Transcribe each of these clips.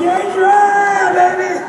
Kendra, baby!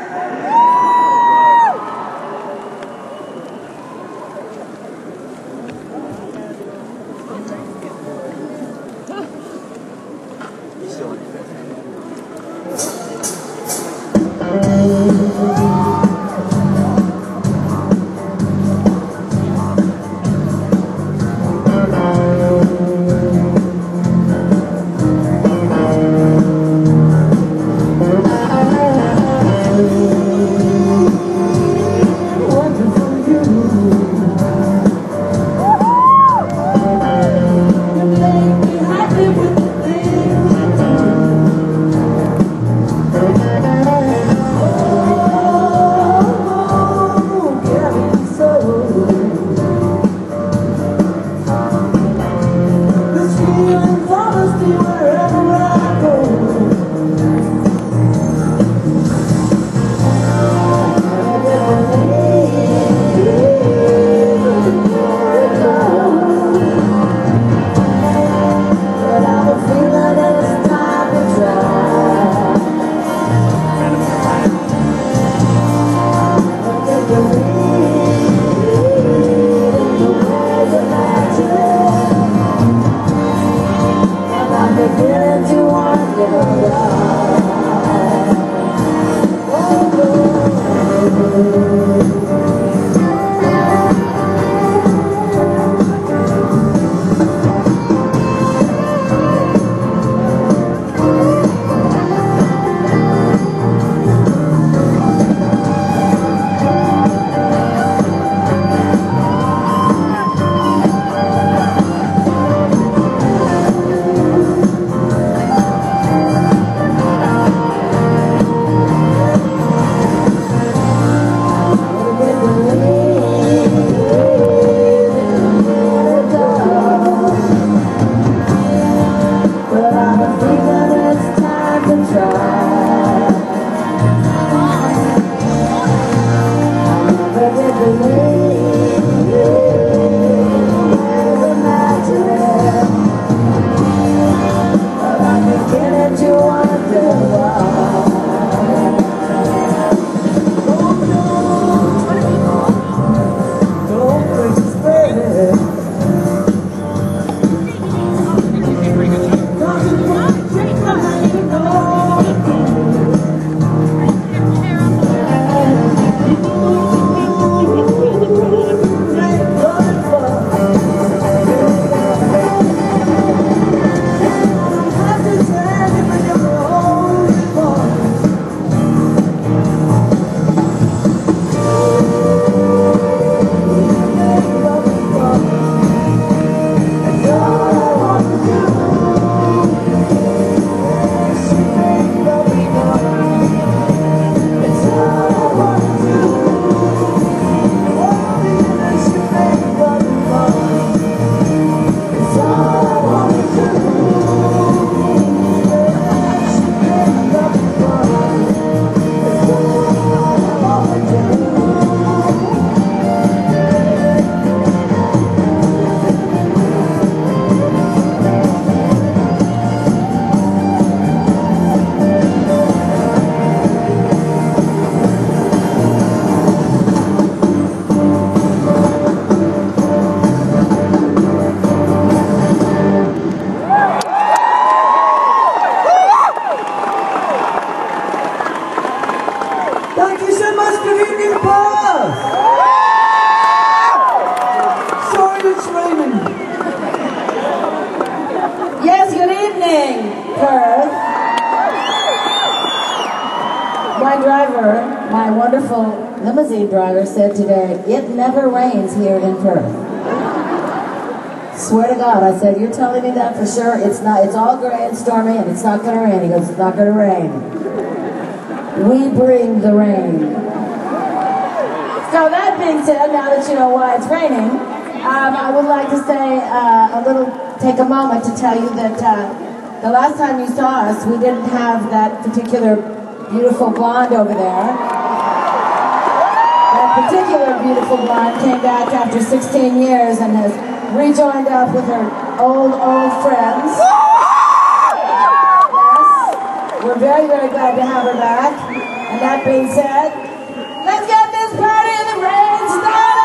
Yes, good evening, Perth. My driver, my wonderful limousine driver, said today, it never rains here in Perth. Swear to God, I said, you're telling me that for sure? It's not. It's all gray and stormy, and it's not going to rain. He goes, it's not going to rain. We bring the rain. So that being said, now that you know why it's raining, I would like to say take a moment to tell you that the last time you saw us, we didn't have that particular beautiful blonde over there. That particular beautiful blonde came back after 16 years and has rejoined up with her old friends. Yes. We're very, very glad to have her back. And that being said, let's get this party in the rain started!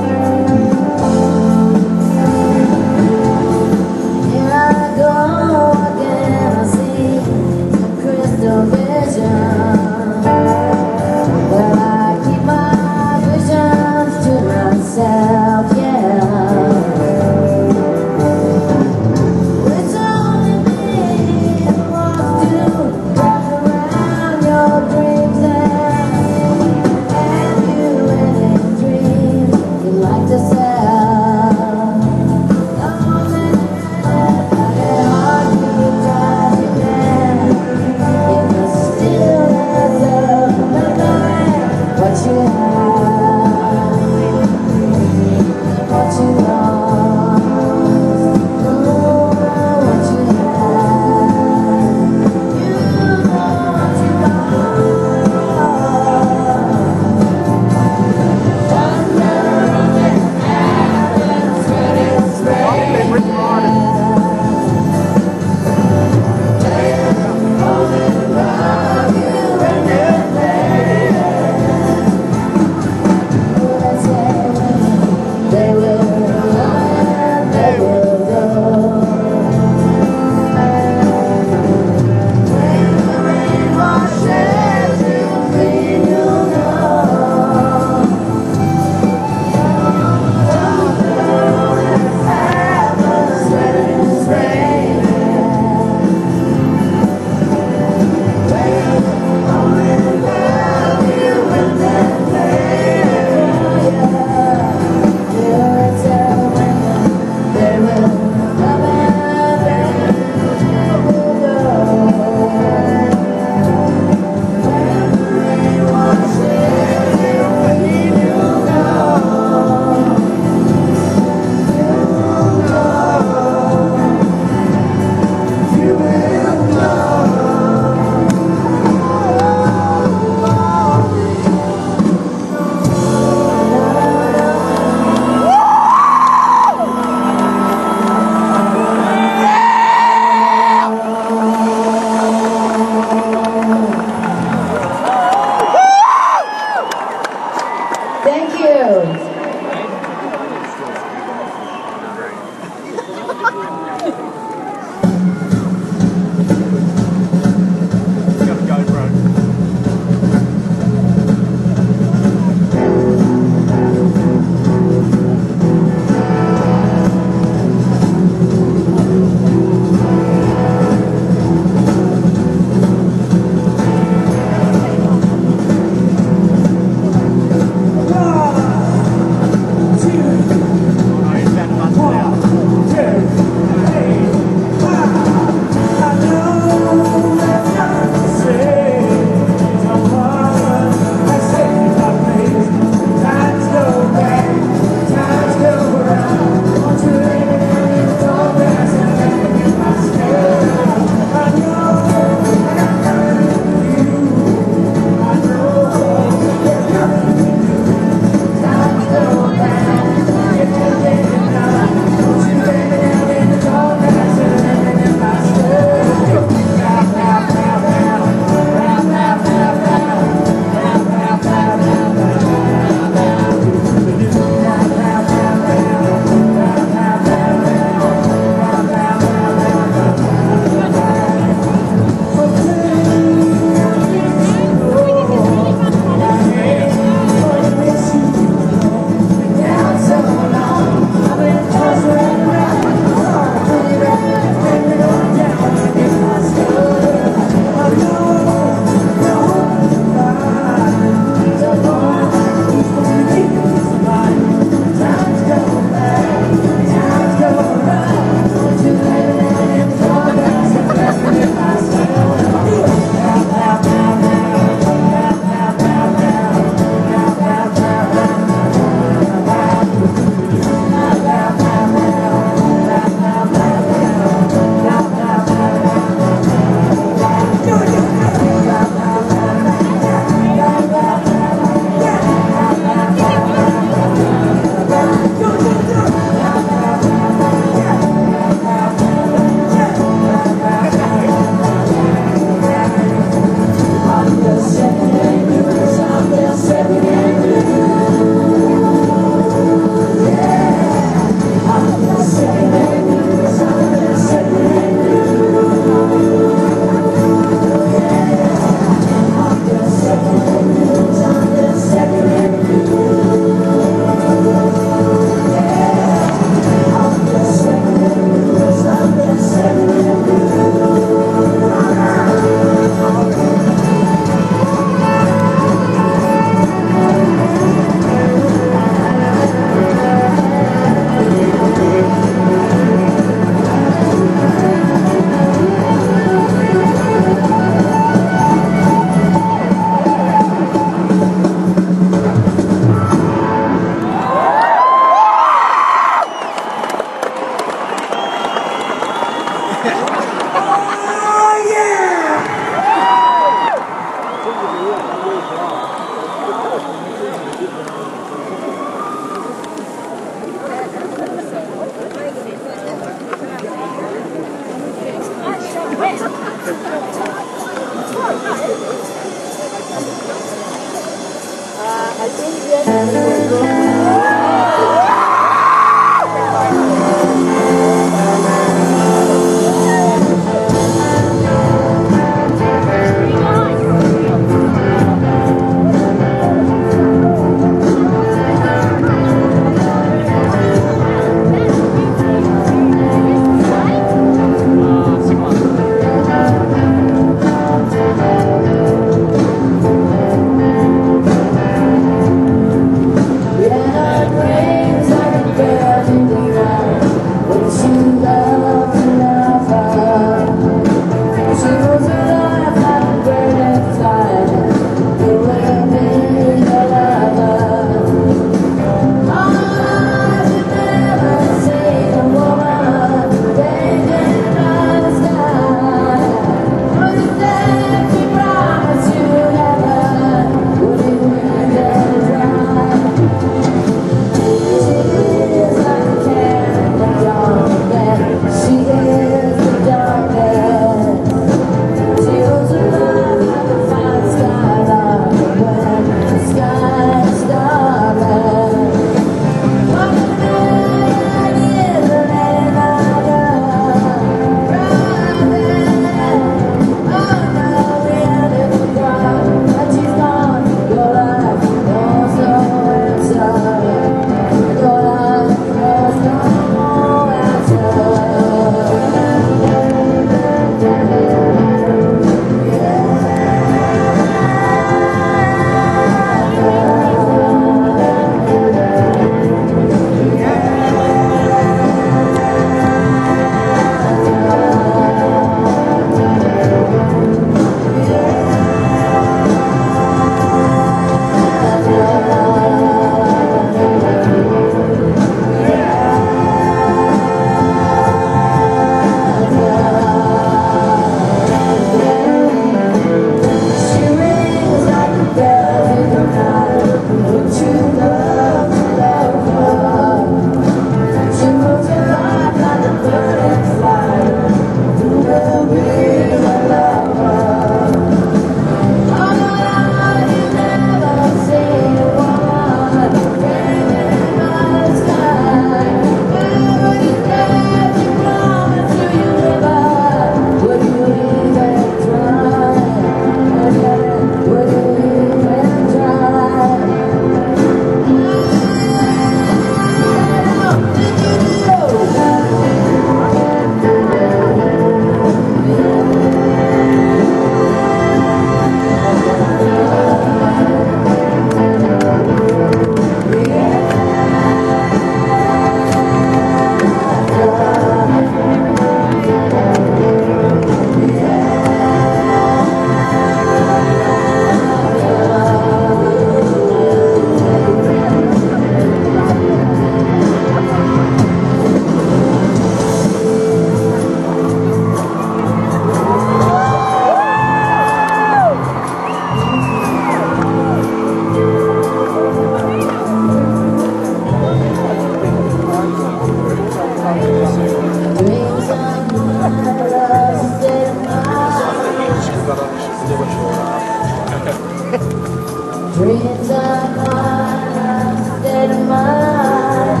Dreams are mine, instead of mine.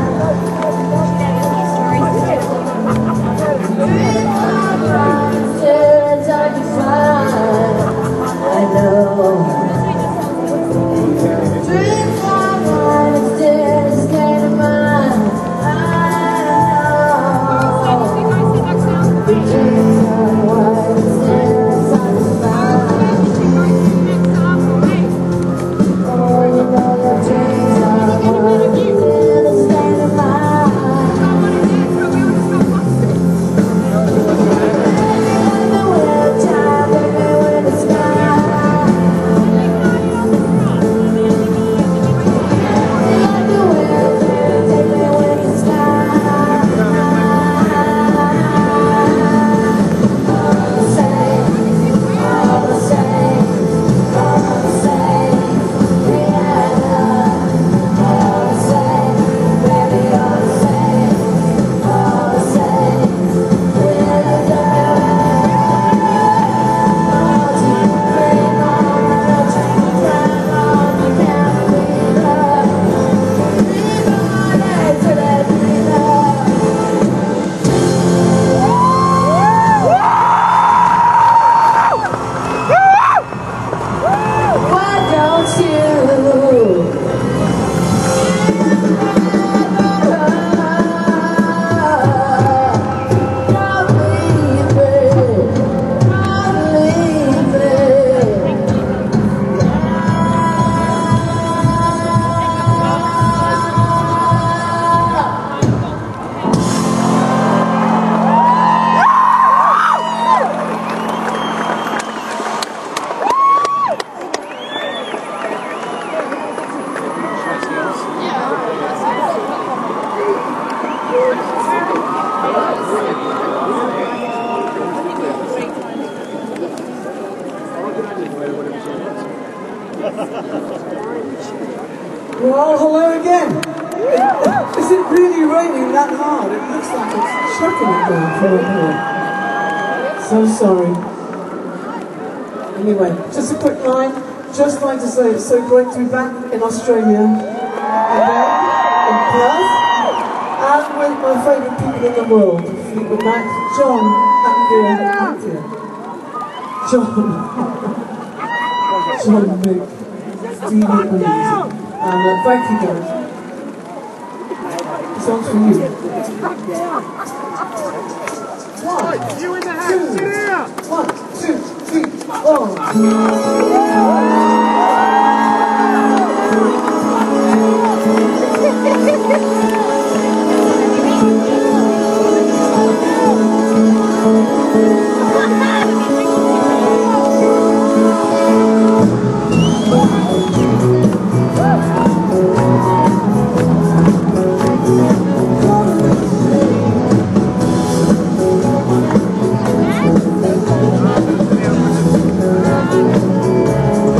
Dreams are mine, instead of hard to find. I know. Dreams are mine, instead of scared of mine. I know. The dreams are mine, instead of hard to find. Oh, you know the dreams are mine, instead of scared of mine. Well, hello again. Is it really raining that hard? It looks like it's chucking it down from up here. So sorry. Anyway, just a quick line. Just like to say it's so great to be back in Australia again, in Perth, and with my favourite people in the world, Fleetwood Mac, John, Andrea, John, Mick, Stevie, and Easy. And thank you guys. This one's for you. One, you in the house, sit here! 1, 2, 3.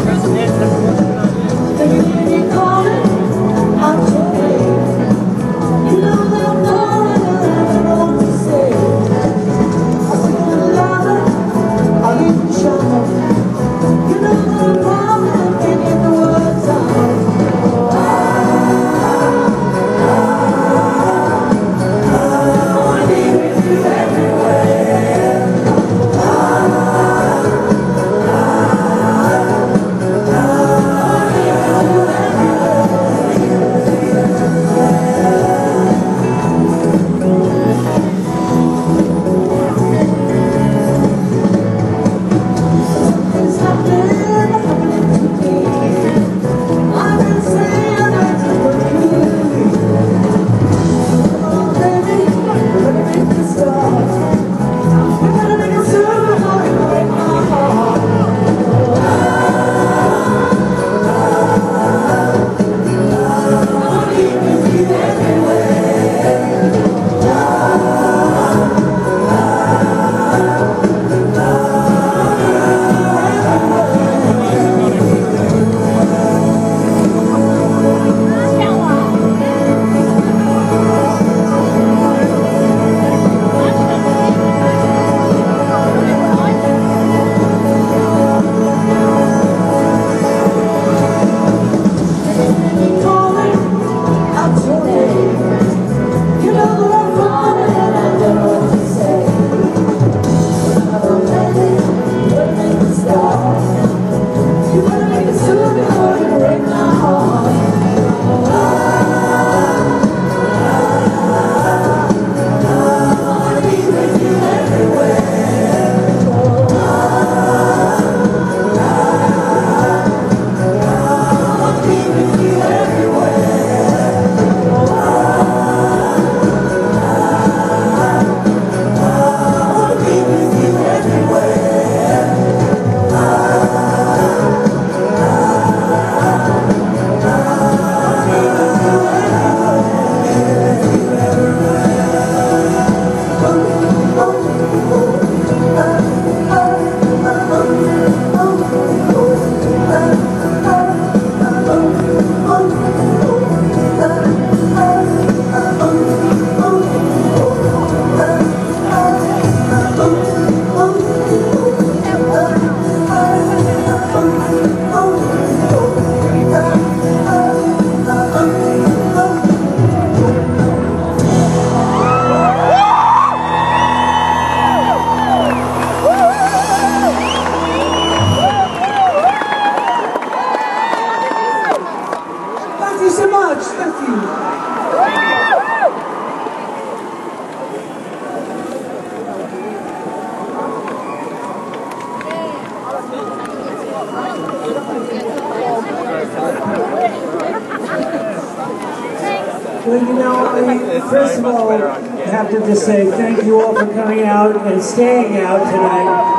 Well, you know, first of all, I have to just say thank you all for coming out and staying out tonight.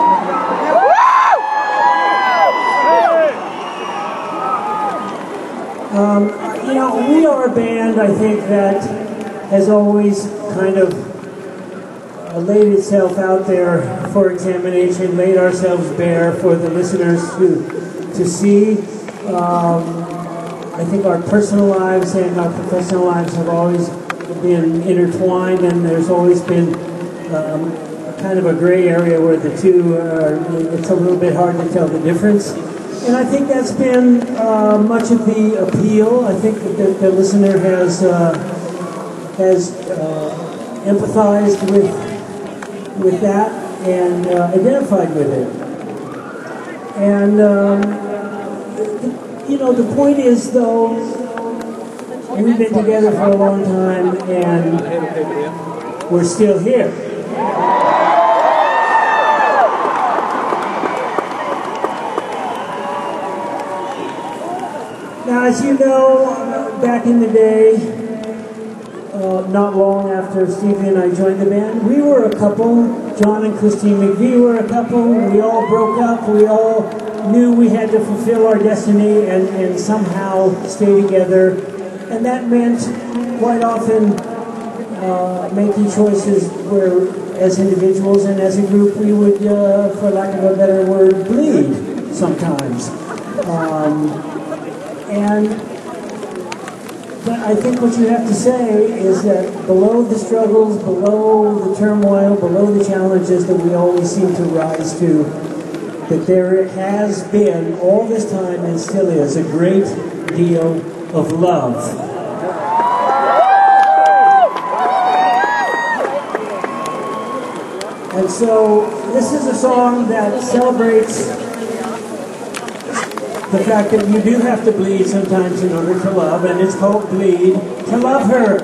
You know, we are a band, I think, that has always kind of laid itself out there for examination, laid ourselves bare for the listeners to see. I think our personal lives and our professional lives have always been intertwined, and there's always been kind of a gray area where the two it's a little bit hard to tell the difference. And I think that's been much of the appeal. I think that the listener has empathized with that and identified with it. And you know, the point is, though, we've been together for a long time, and we're still here. Now, as you know, back in the day, not long after Stevie and I joined the band, we were a couple. John and Christine McVie were a couple. We all broke up. We all knew we had to fulfill our destiny and somehow stay together. And that meant quite often making choices where, as individuals and as a group, we would, for lack of a better word, bleed sometimes. But I think what you have to say is that below the struggles, below the turmoil, below the challenges that we always seem to rise to, that there has been, all this time and still is, a great deal of love. And so this is a song that celebrates the fact that you do have to bleed sometimes in order to love, and it's called Bleed to Love Her.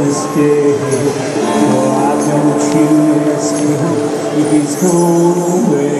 gonna stay. Why don't you ask him if he's gone away?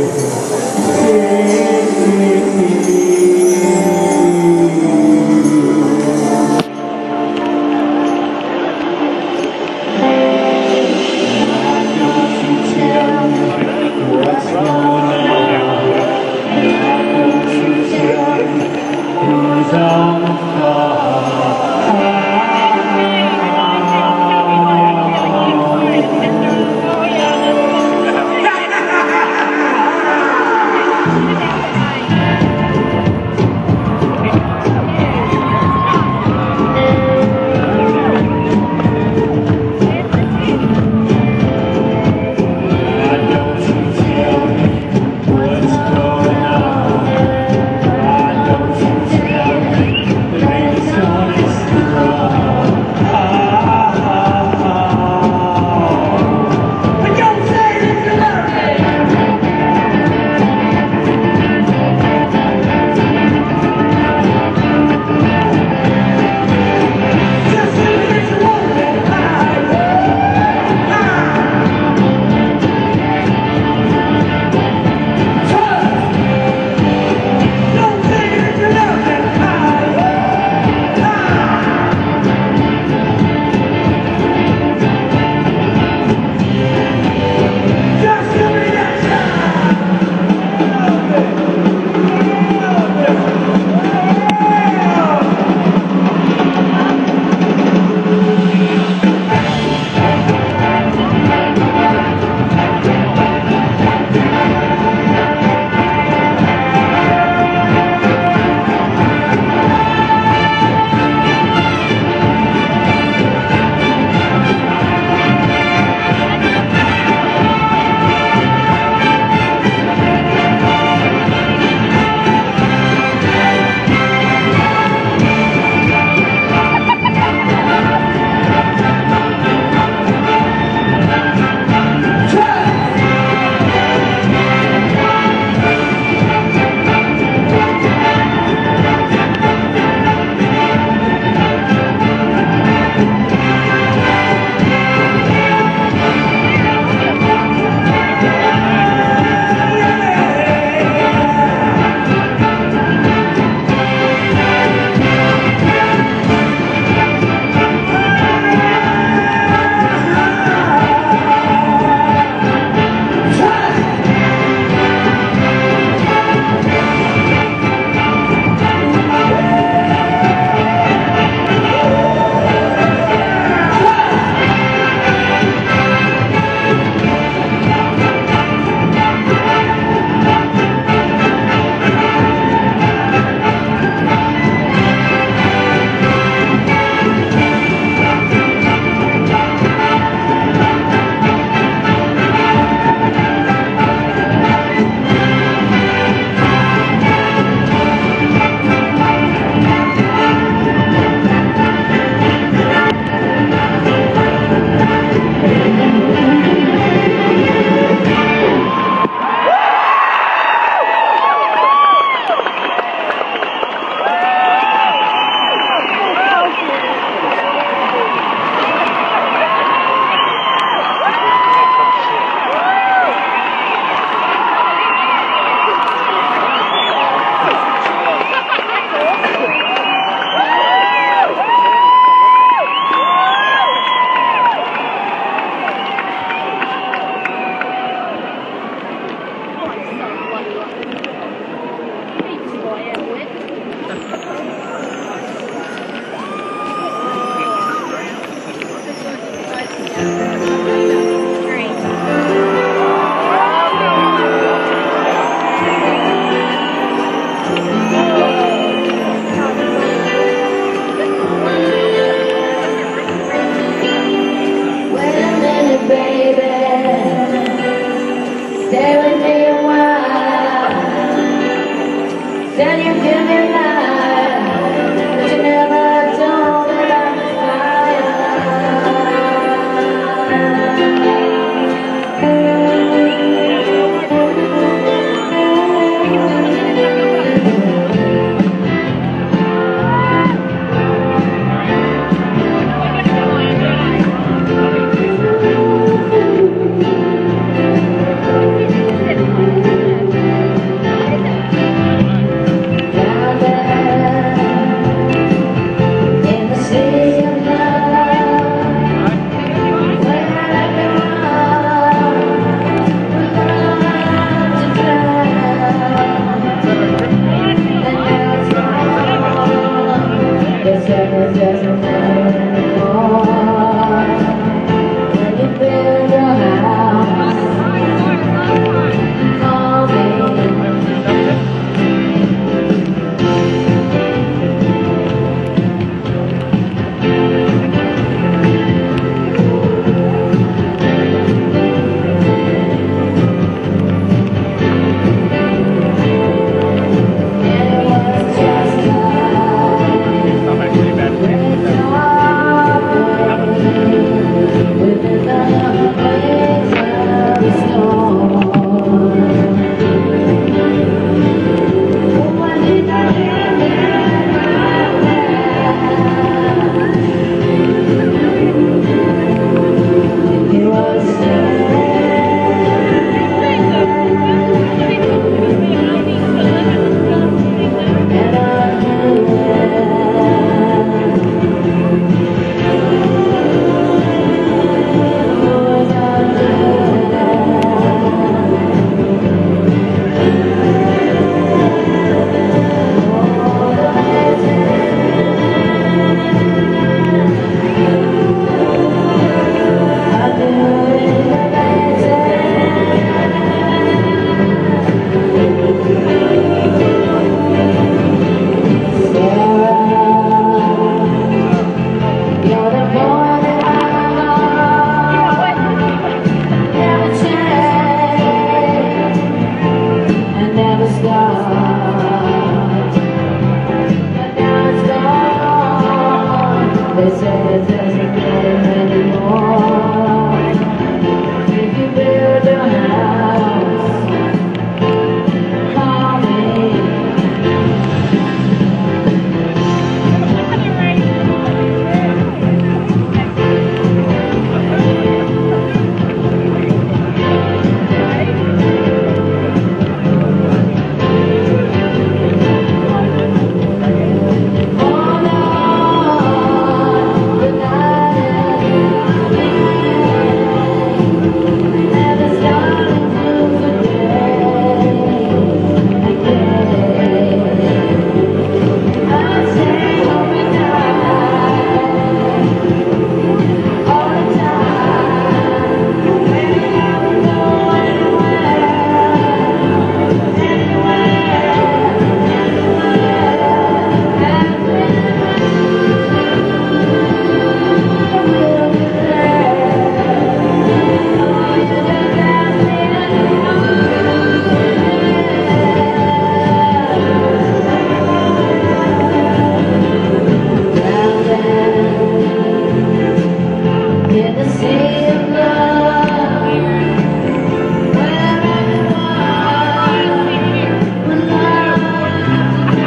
in the sea of love, where everyone would love to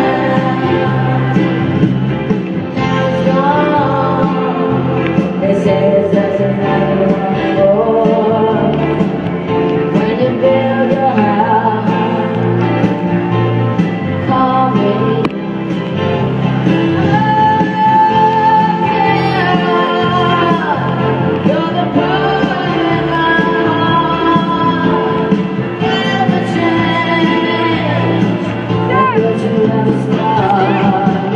drown. Now it's gone. They say it doesn't matter anymore. When you build your house, call me. You're the pearl in my heart. Never change. That's what you ever start.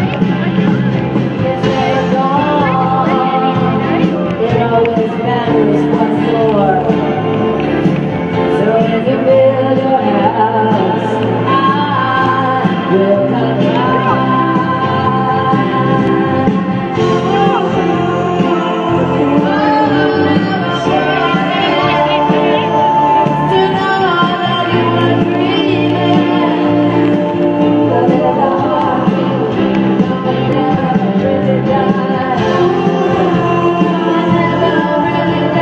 It's never gone. It always matters what for. So when you build your house, I will come around. Really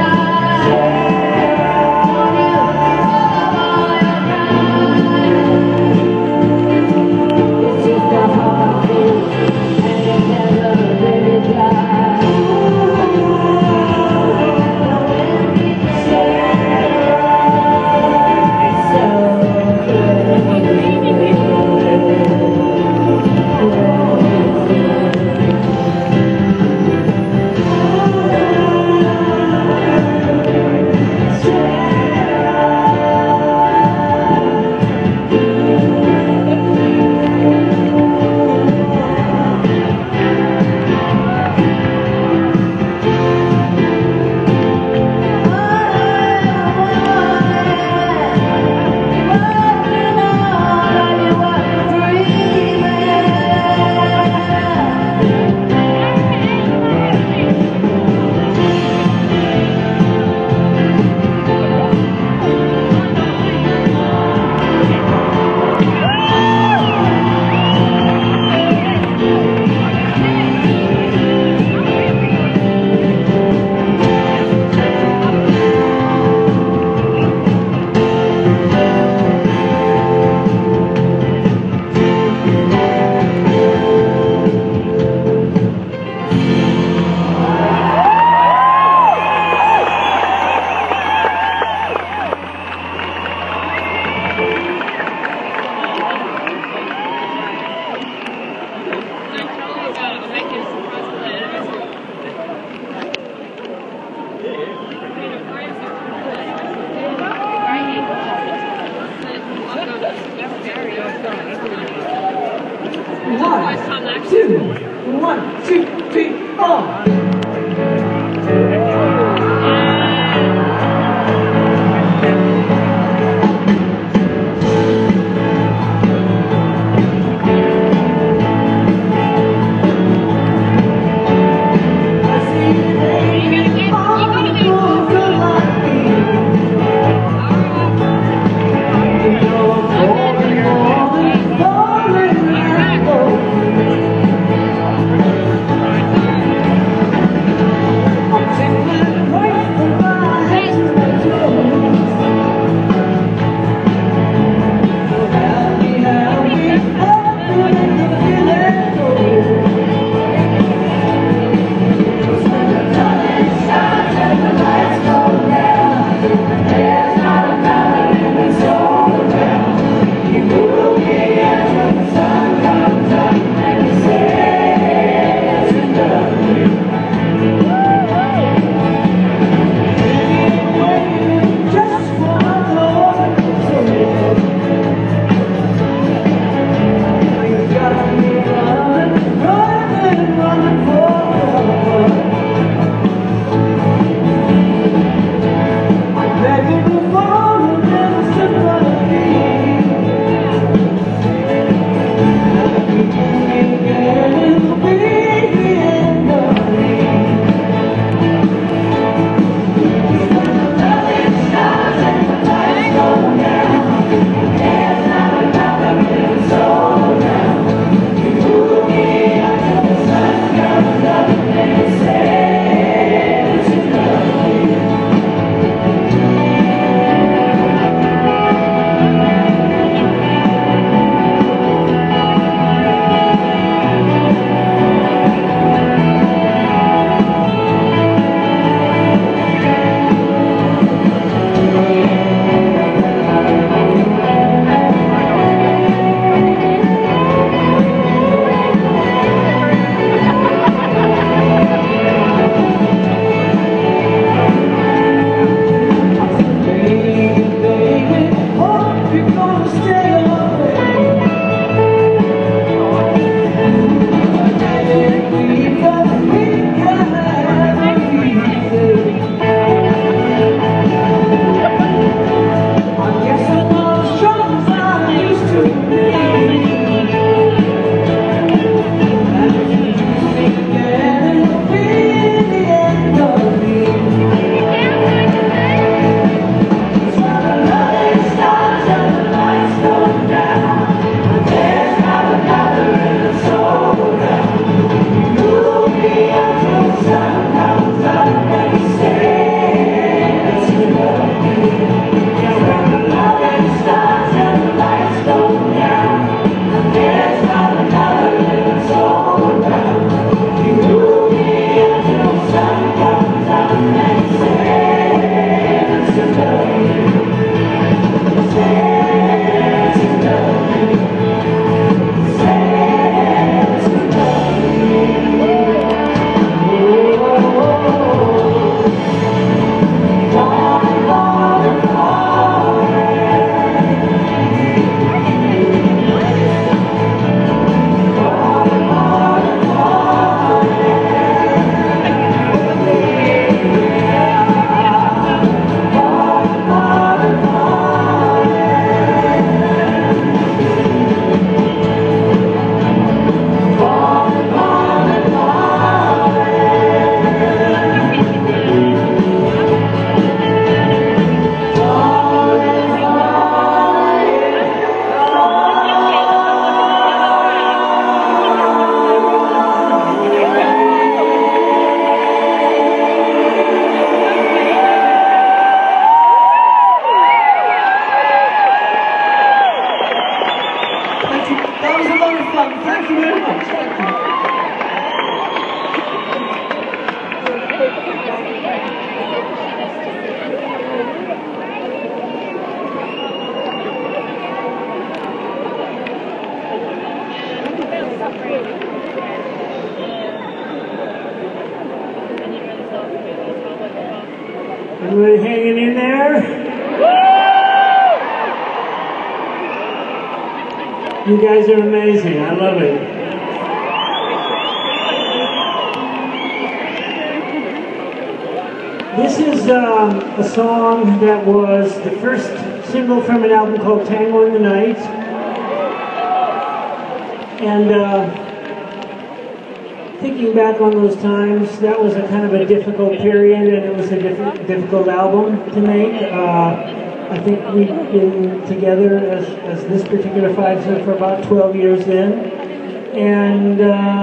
Everybody hanging in there? You guys are amazing. I love it. This is a song that was the first single from an album called Tango in the Night. And thinking back on those times, that was a kind of a difficult period, and it was a difficult album to make. I think we've been together as this particular Five for about 12 years then. And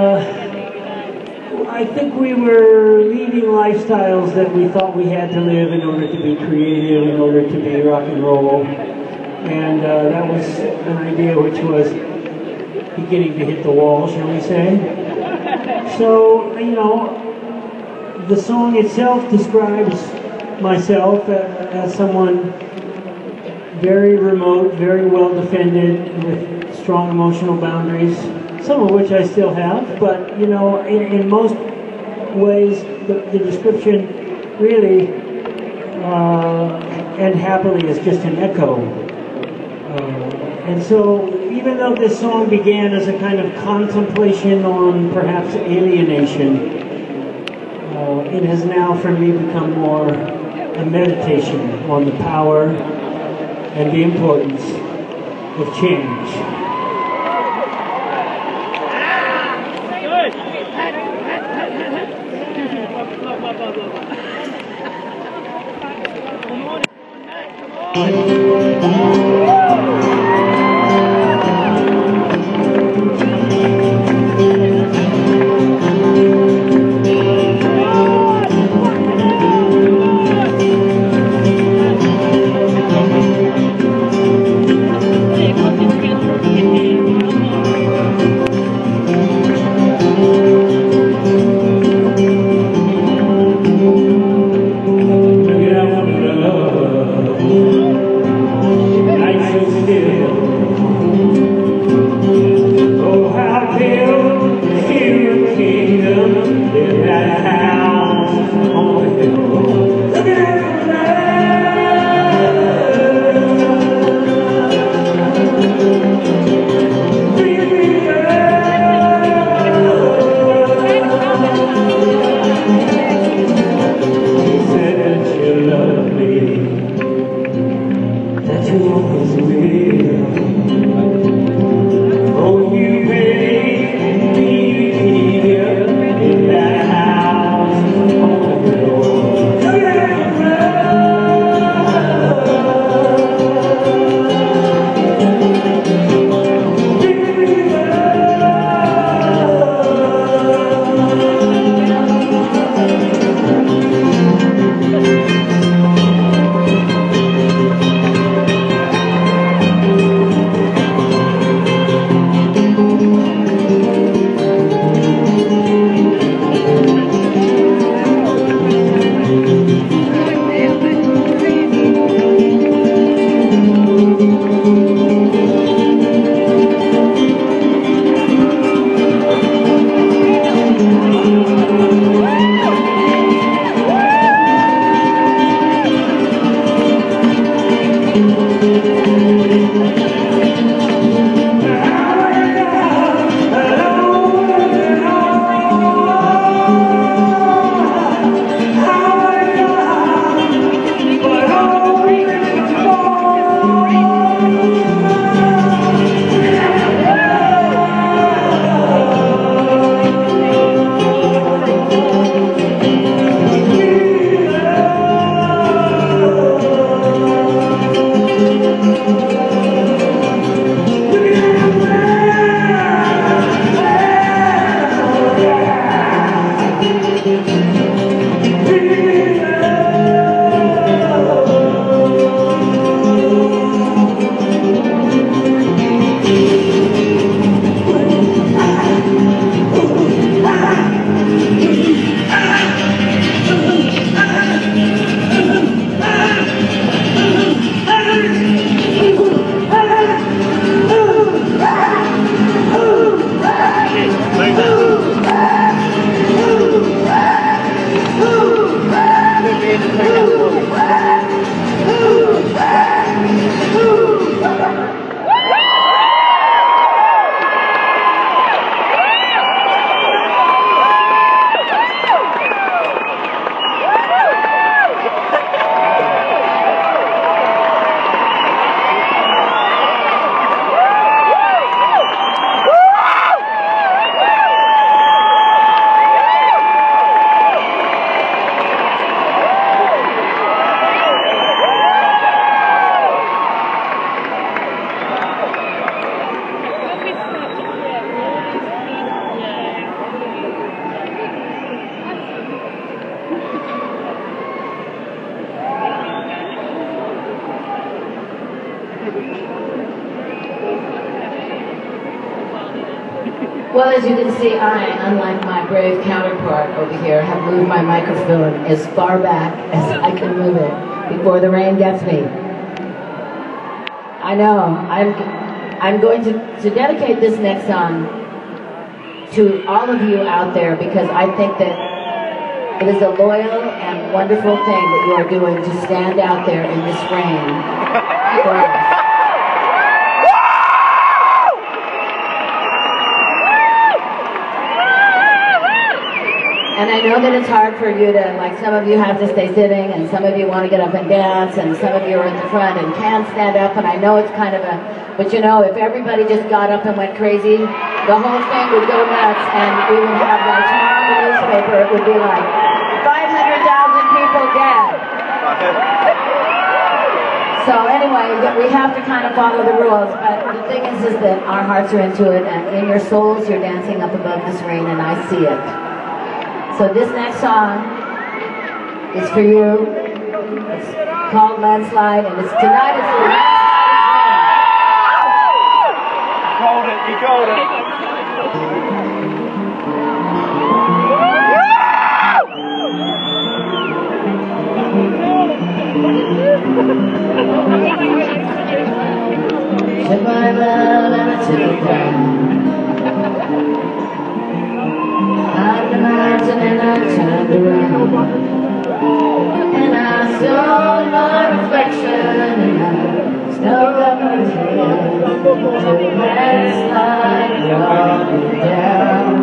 I think we were leading lifestyles that we thought we had to live in order to be creative, in order to be rock and roll. And that was an idea which was beginning to hit the wall, shall we say. So, you know, the song itself describes myself as someone very remote, very well defended, with strong emotional boundaries, some of which I still have, but, you know, in most ways, the description really, and happily, is just an echo. And so, even though this song began as a kind of contemplation on perhaps alienation, it has now for me become more a meditation on the power and the importance of change. Well, as you can see, I, unlike my brave counterpart over here, have moved my microphone as far back as I can move it before the rain gets me. I know. I'm going to dedicate this next song to all of you out there because I think that it is a loyal and wonderful thing that you are doing to stand out there in this rain for us. And I know that it's hard for you to, like, some of you have to stay sitting, and some of you want to get up and dance, and some of you are at the front and can stand up, and I know it's kind of a, but you know, if everybody just got up and went crazy, the whole thing would go nuts, and we would have, like, tomorrow in the newspaper, it would be like, 500,000 people dead. So anyway, we have to kind of follow the rules, but the thing is that our hearts are into it, and in your souls, you're dancing up above this rain, and I see it. So this next song is for you. It's called Landslide, and it's tonight. It's the Landslide. You called it. Took my love and I took it down. Climbed the mountain and I turned around, and I saw my reflection in a snow-covered hill. To the landslide brought me down.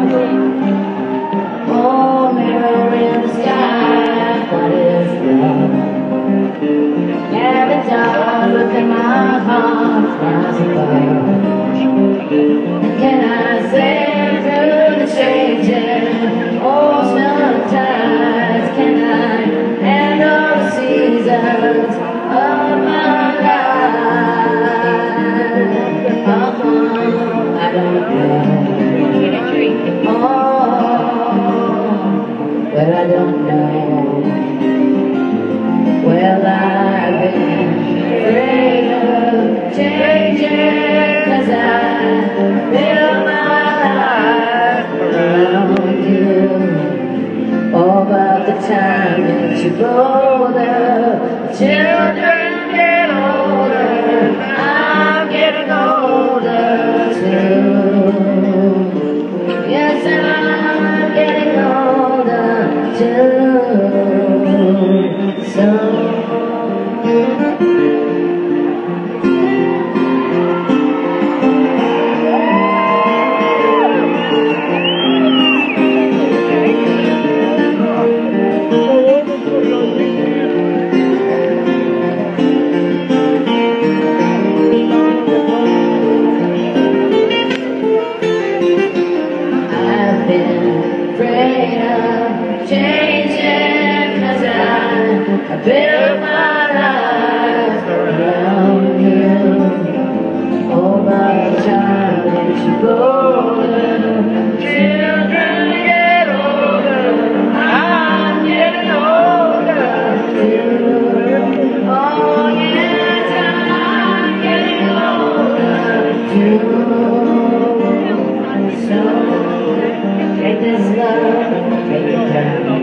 Oh, mirror in the sky, what is love? Yeah, the dawn within my heart flies above. Can I sail through the changing ocean tides? Can I handle the seasons of my life? I don't know. But I don't know. Well, I've been afraid of changing, 'cause I built my life around you. All about the time that you grow older, children get older, I'm getting older too. Yes, I'm getting older too. So I've been afraid of changing, 'cause I built my life around you. Oh, by the time that you grow older, children get older, I'm getting older too. Oh, yes, I'm getting older too. So take this love, take it down.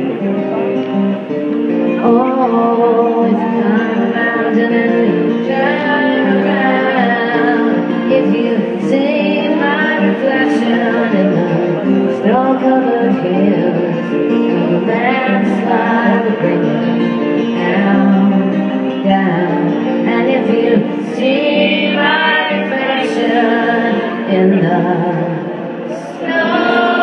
Oh, if you climb a mountain and you turn around, if you see my reflection in the snow-covered hills, the landslide will bring you down, down. And if you see my reflection in the snow,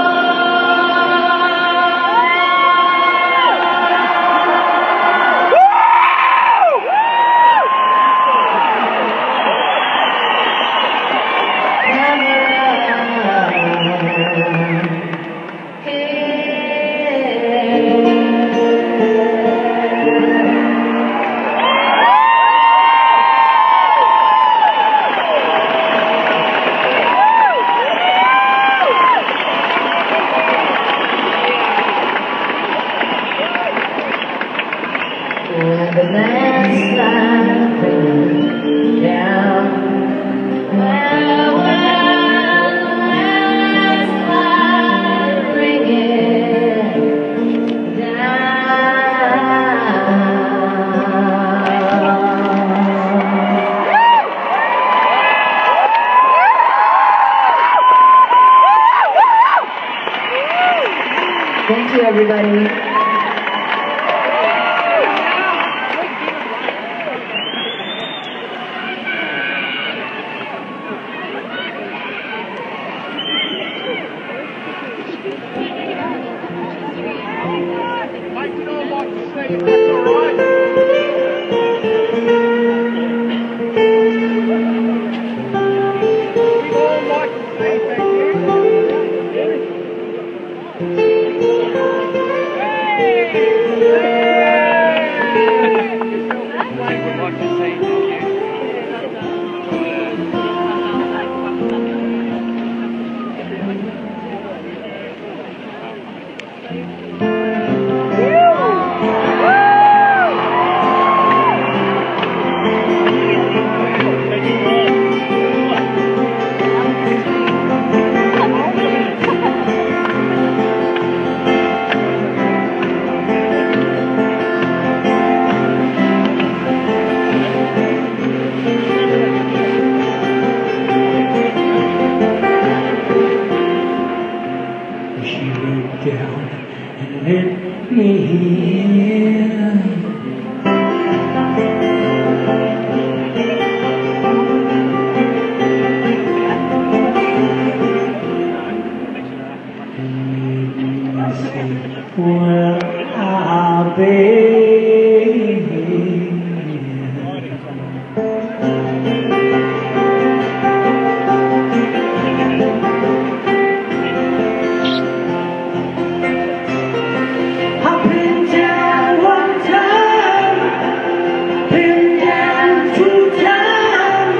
when the landslide brings down, well, when the Well, I'll be I've been down one time, been down two times.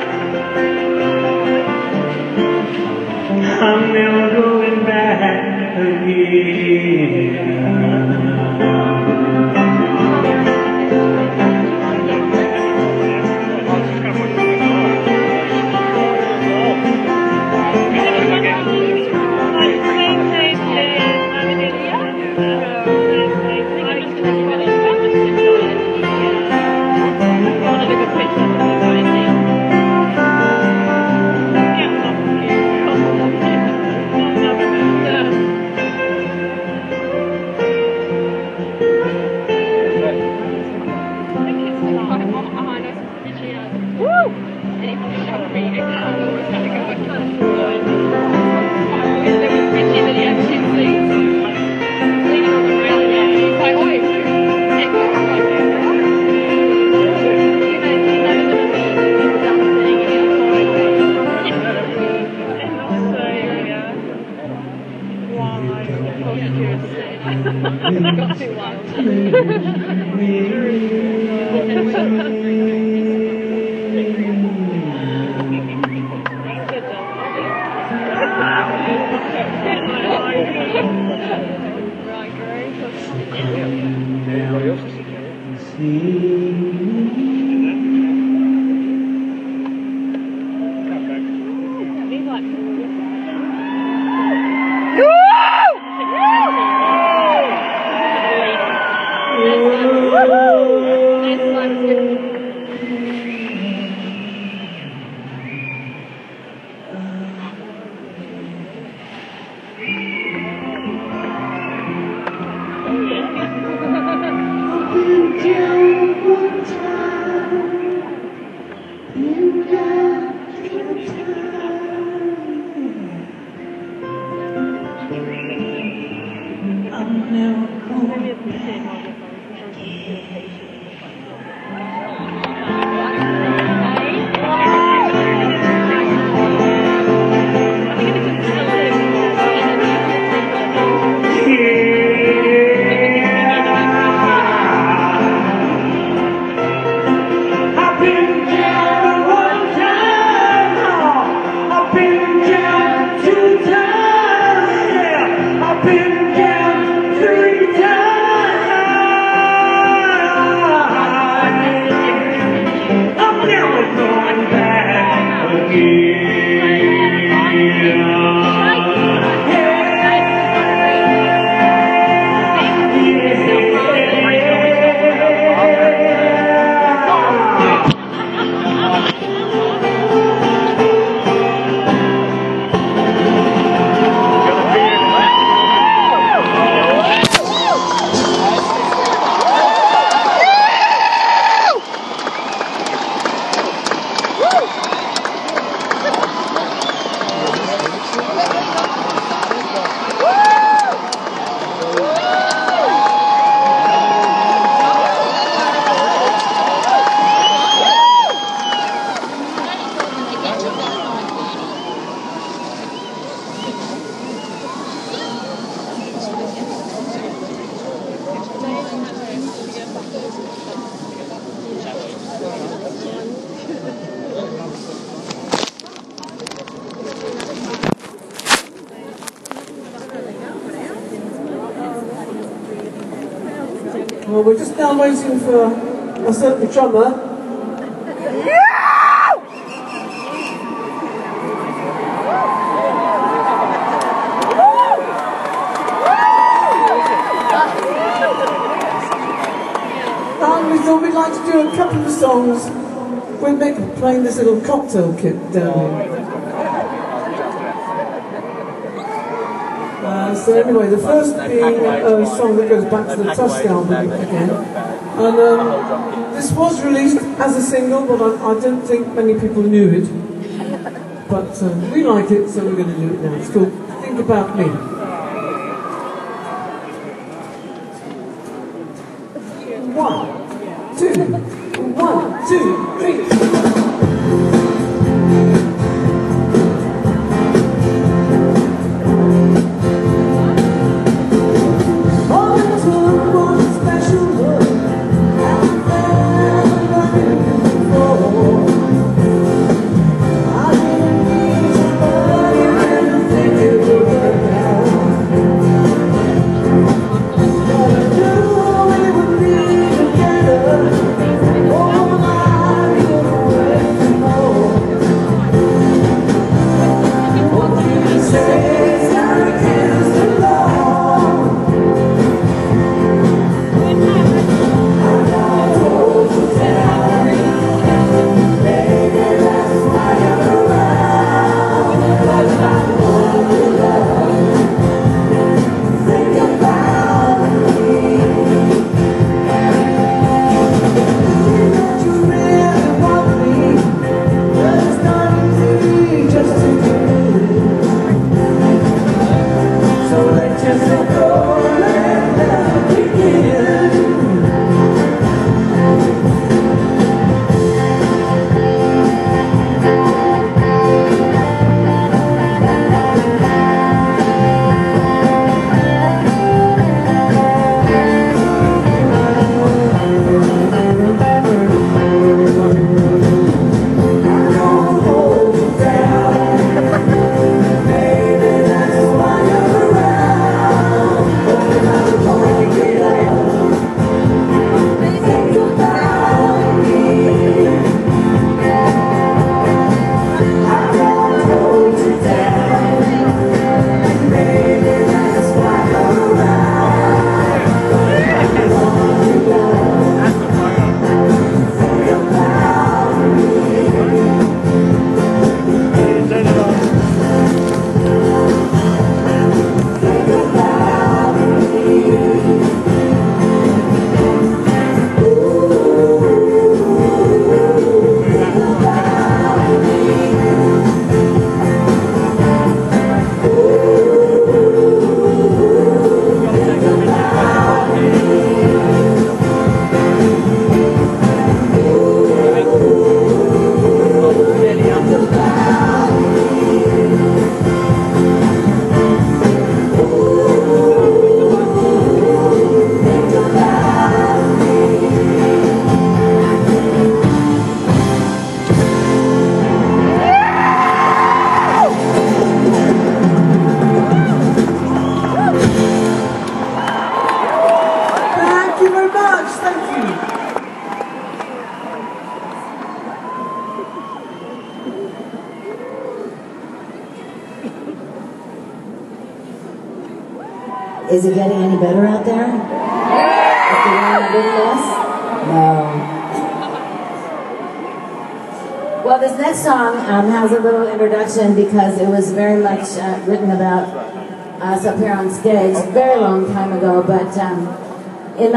I'm never going back again. Well, we're just now waiting for a certain drummer. And we thought we'd like to do a couple of songs. We're playing this little cocktail kit down here. So anyway, the first being a song that goes back to the Tusk album again. And this was released as a single, but I don't think many people knew it. But we like it, so we're going to do it now. It's called Think About Me. 1, 2, 1, 2, 3. Is it getting any better out there? After one big mess? No. Well, this next song has a little introduction because it was very much written about us up here on stage a very long time ago, but in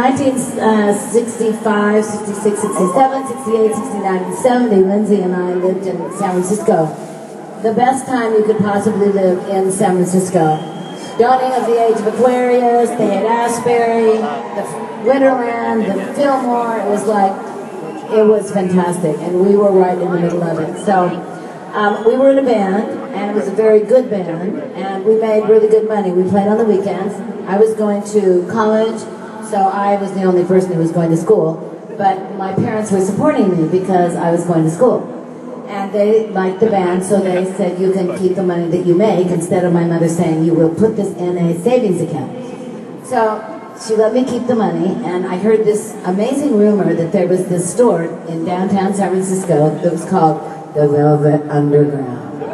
1965, 66, 67, 68, 69, and 70, Lindsay and I lived in San Francisco. The best time you could possibly live in San Francisco. Dawning of the age of Aquarius, they had Asbury, the Winterland, the Fillmore. It was fantastic, and we were right in the middle of it. So we were in a band, and it was a very good band, and we made really good money. We played on the weekends. I was going to college, so I was the only person who was going to school. But my parents were supporting me because I was going to school. And they liked the band, so they said, you can keep the money that you make, instead of my mother saying, you will put this in a savings account. So she let me keep the money, and I heard this amazing rumor that there was this store in downtown San Francisco that was called the Velvet Underground.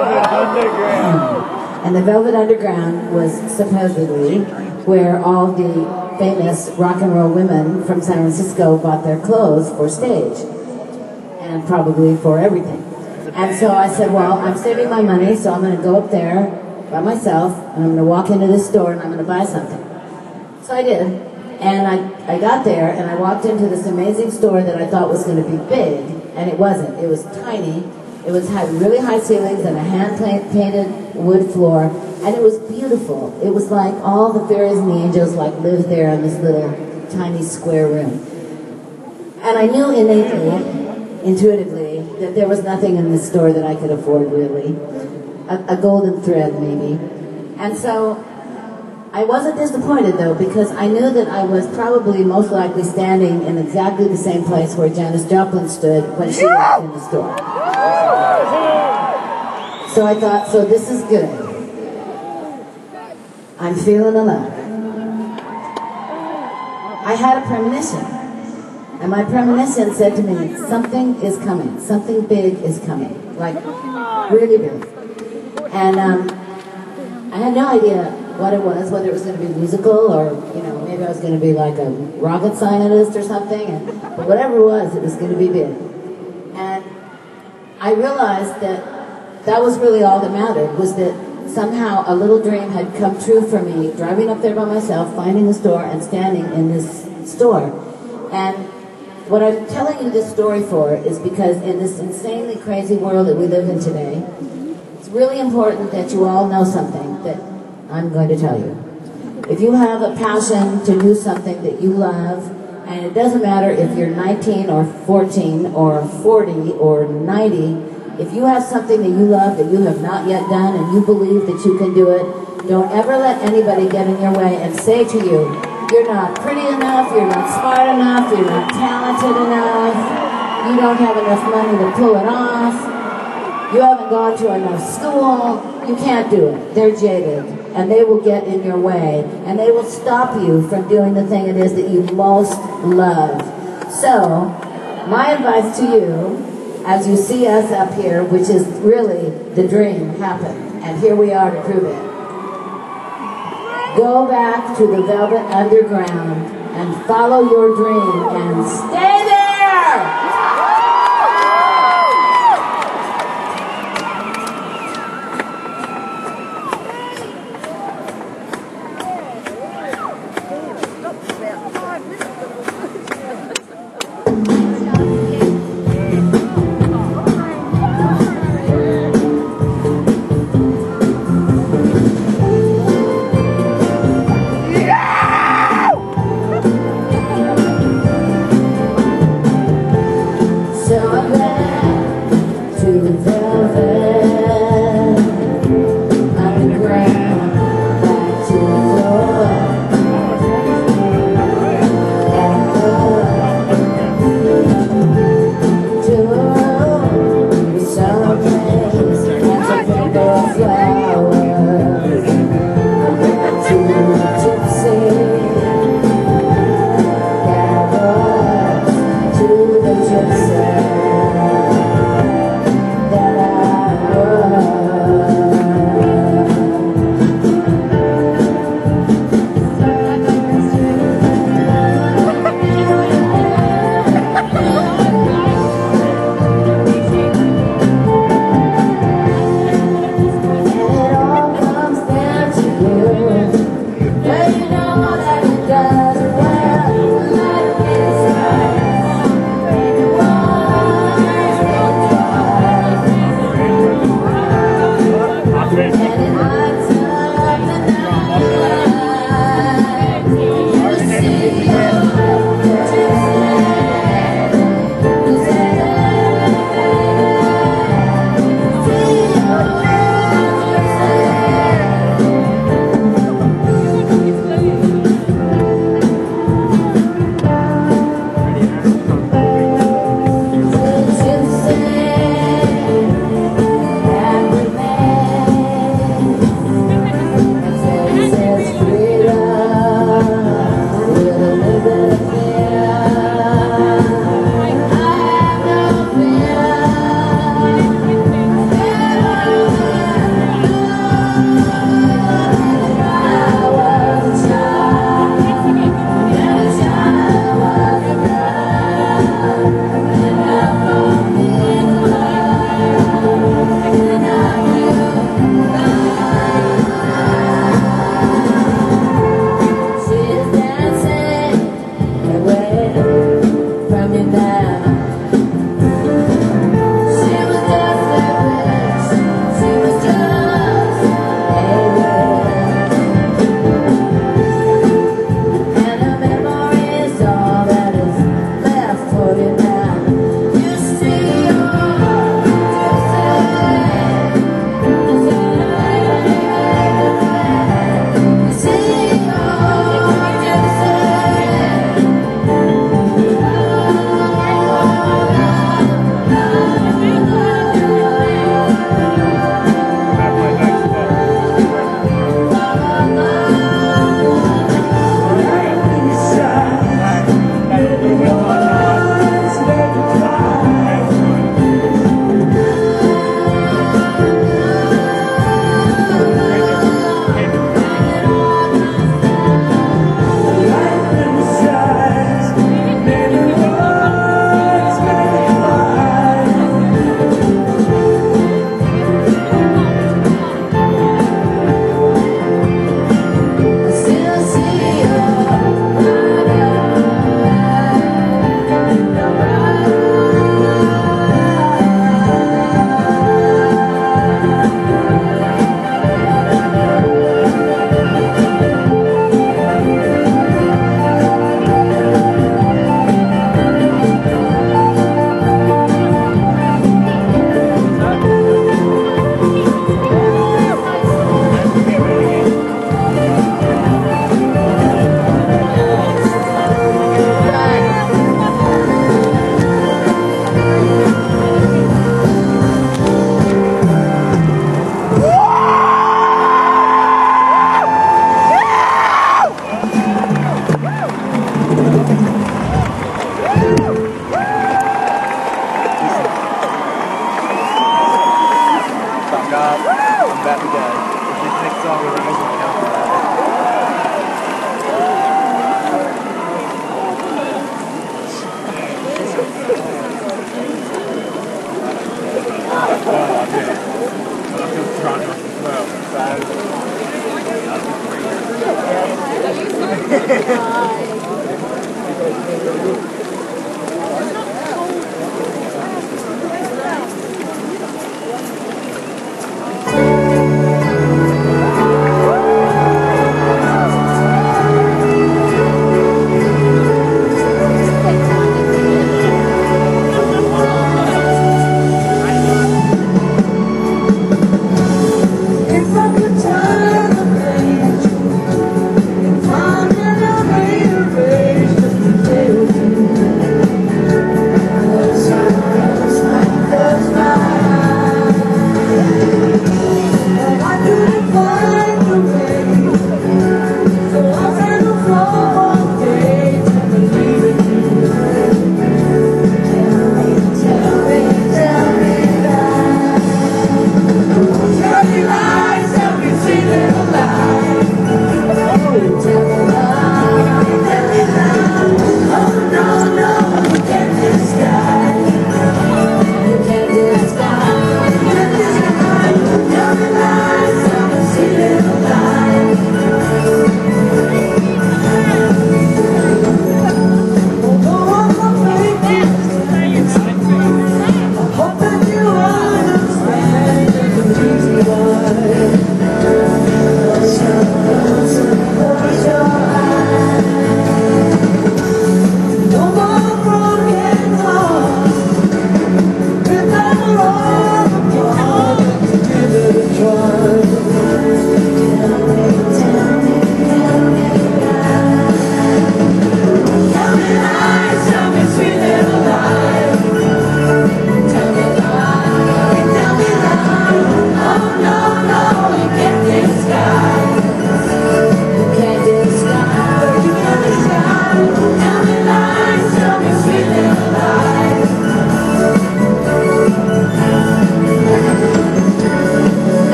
And the Velvet Underground was supposedly where all the famous rock and roll women from San Francisco bought their clothes for stage. And probably for everything. And so I said, well, I'm saving my money, so I'm going to go up there by myself, and I'm going to walk into this store and I'm going to buy something. So I did. And I got there and I walked into this amazing store that I thought was going to be big, and it wasn't. It was tiny. It had really high ceilings and a hand-painted wood floor, and it was beautiful. It was like all the fairies and the angels lived there in this little tiny square room. And I knew innately, intuitively, that there was nothing in this store that I could afford, really. A golden thread, maybe. And so I wasn't disappointed, though, because I knew that I was probably most likely standing in exactly the same place where Janis Joplin stood when she walked in the store. So I thought, so this is good. I'm feeling alive. I had a premonition. And my premonition said to me, something is coming. Something big is coming. Really big. And I had no idea what it was, whether it was going to be musical or, maybe I was going to be like a rocket scientist or something. But whatever it was going to be big. And I realized that was really all that mattered, was that somehow a little dream had come true for me, driving up there by myself, finding the store, and standing in this store. And what I'm telling you this story for is because in this insanely crazy world that we live in today, it's really important that you all know something that I'm going to tell you. If you have a passion to do something that you love, and it doesn't matter if you're 19 or 14 or 40 or 90, if you have something that you love that you have not yet done and you believe that you can do it, don't ever let anybody get in your way and say to you, you're not pretty enough, you're not smart enough, you're not talented enough, you don't have enough money to pull it off, you haven't gone to enough school, you can't do it. They're jaded, and they will get in your way, and they will stop you from doing the thing it is that you most love. So, my advice to you, as you see us up here, which is really the dream happened, and here we are to prove it. Go back to the Velvet Underground and follow your dream and stay there!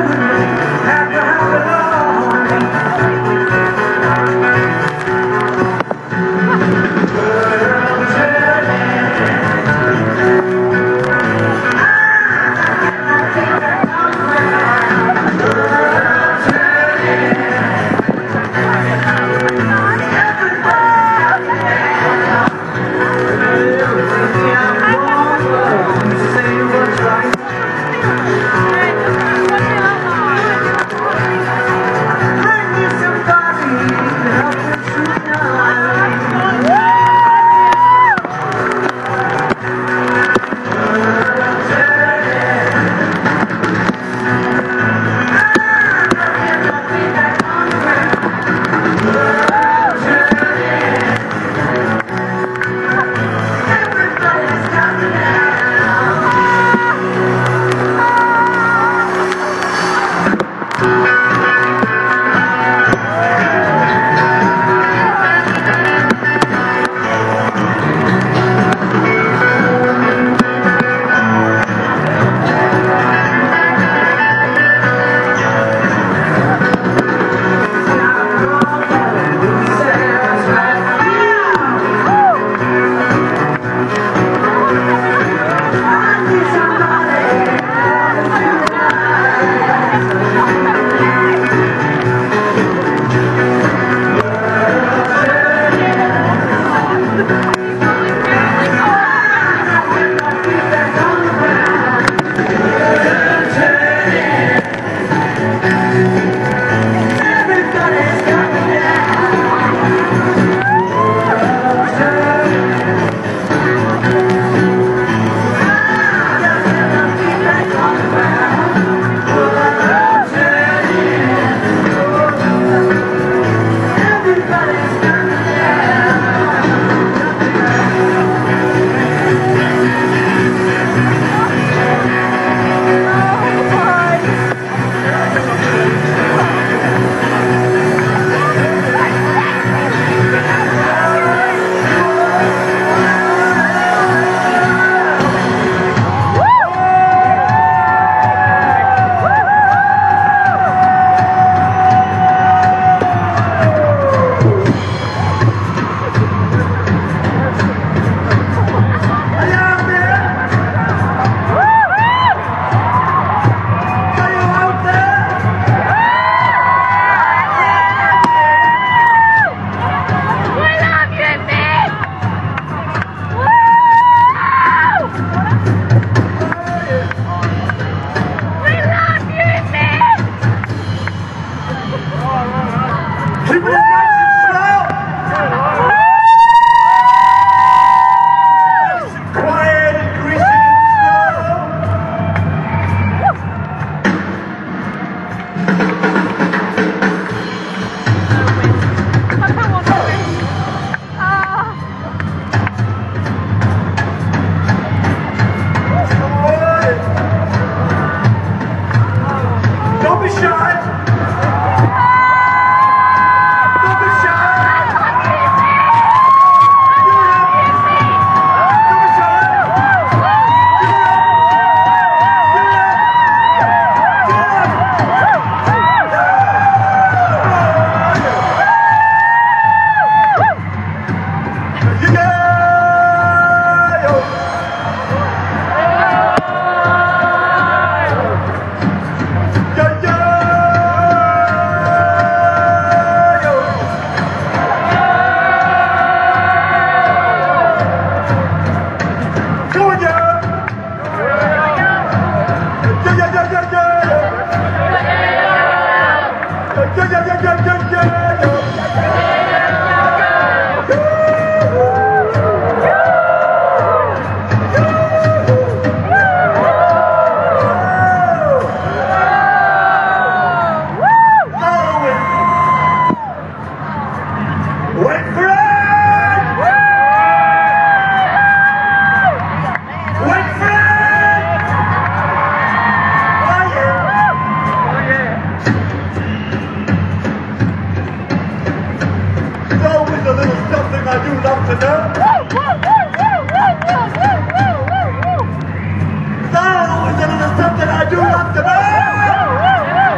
Something I do love to know.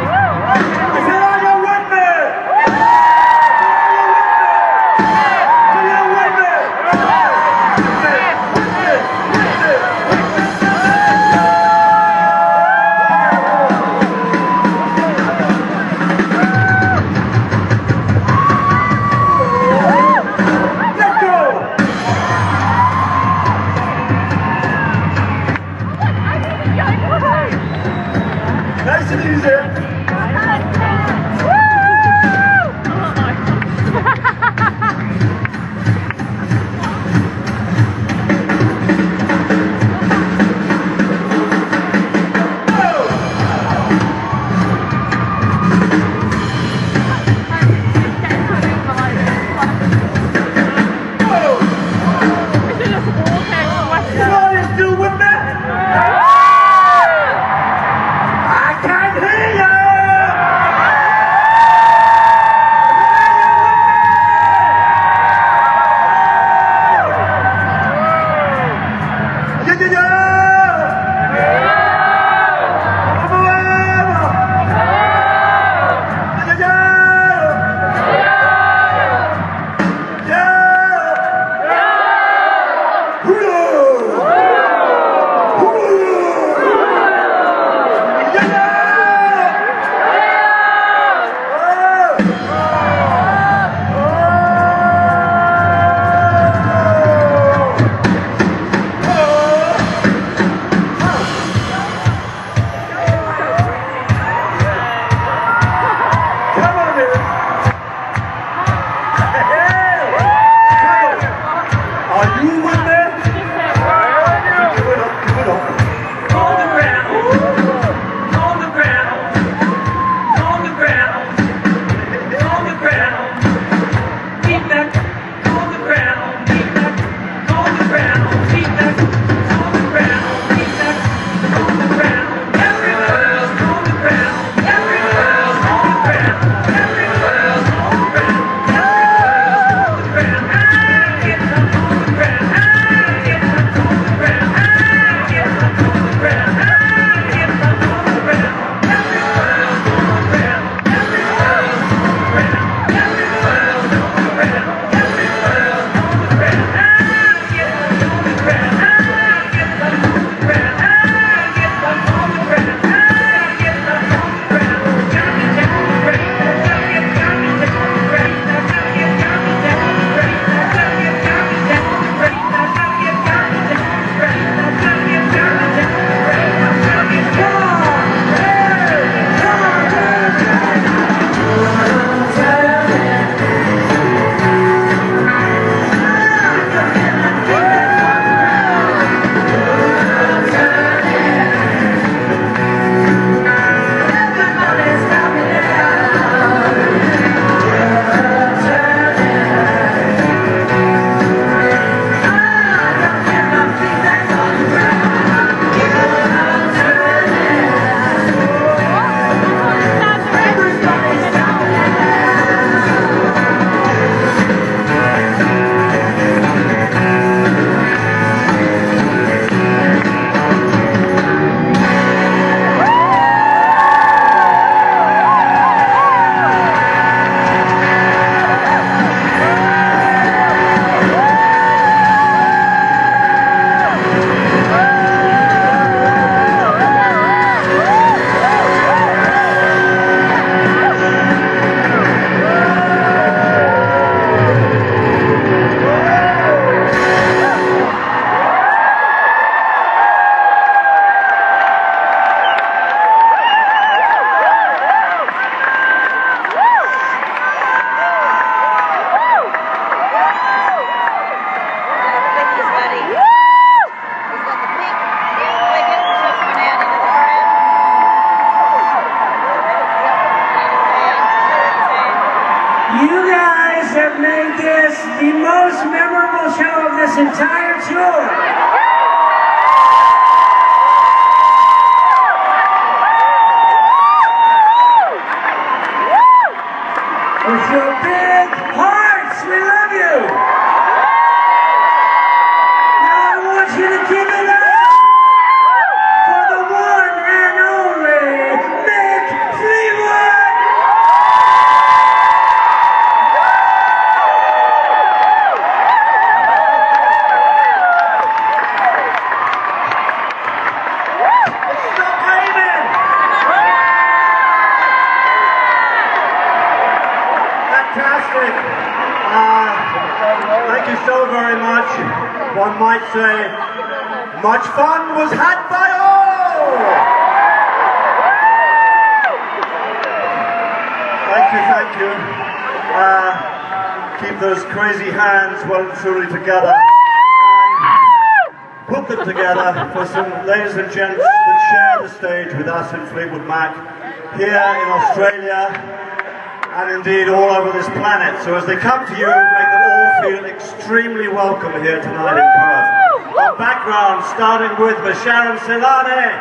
Nice and easy. the most memorable show of this entire tour. With your big hearts, we love you. Now I want you to give it up for the one and only Mick Fleetwood. Fantastic. Thank you so very much. One might say, much fun was had by all. those crazy hands well and truly together. Put them together for some ladies and gents that share the stage with us in Fleetwood Mac here in Australia and indeed all over this planet. So as they come to you, make them all feel extremely welcome here tonight in Perth. Our background starting with Sharon Silane,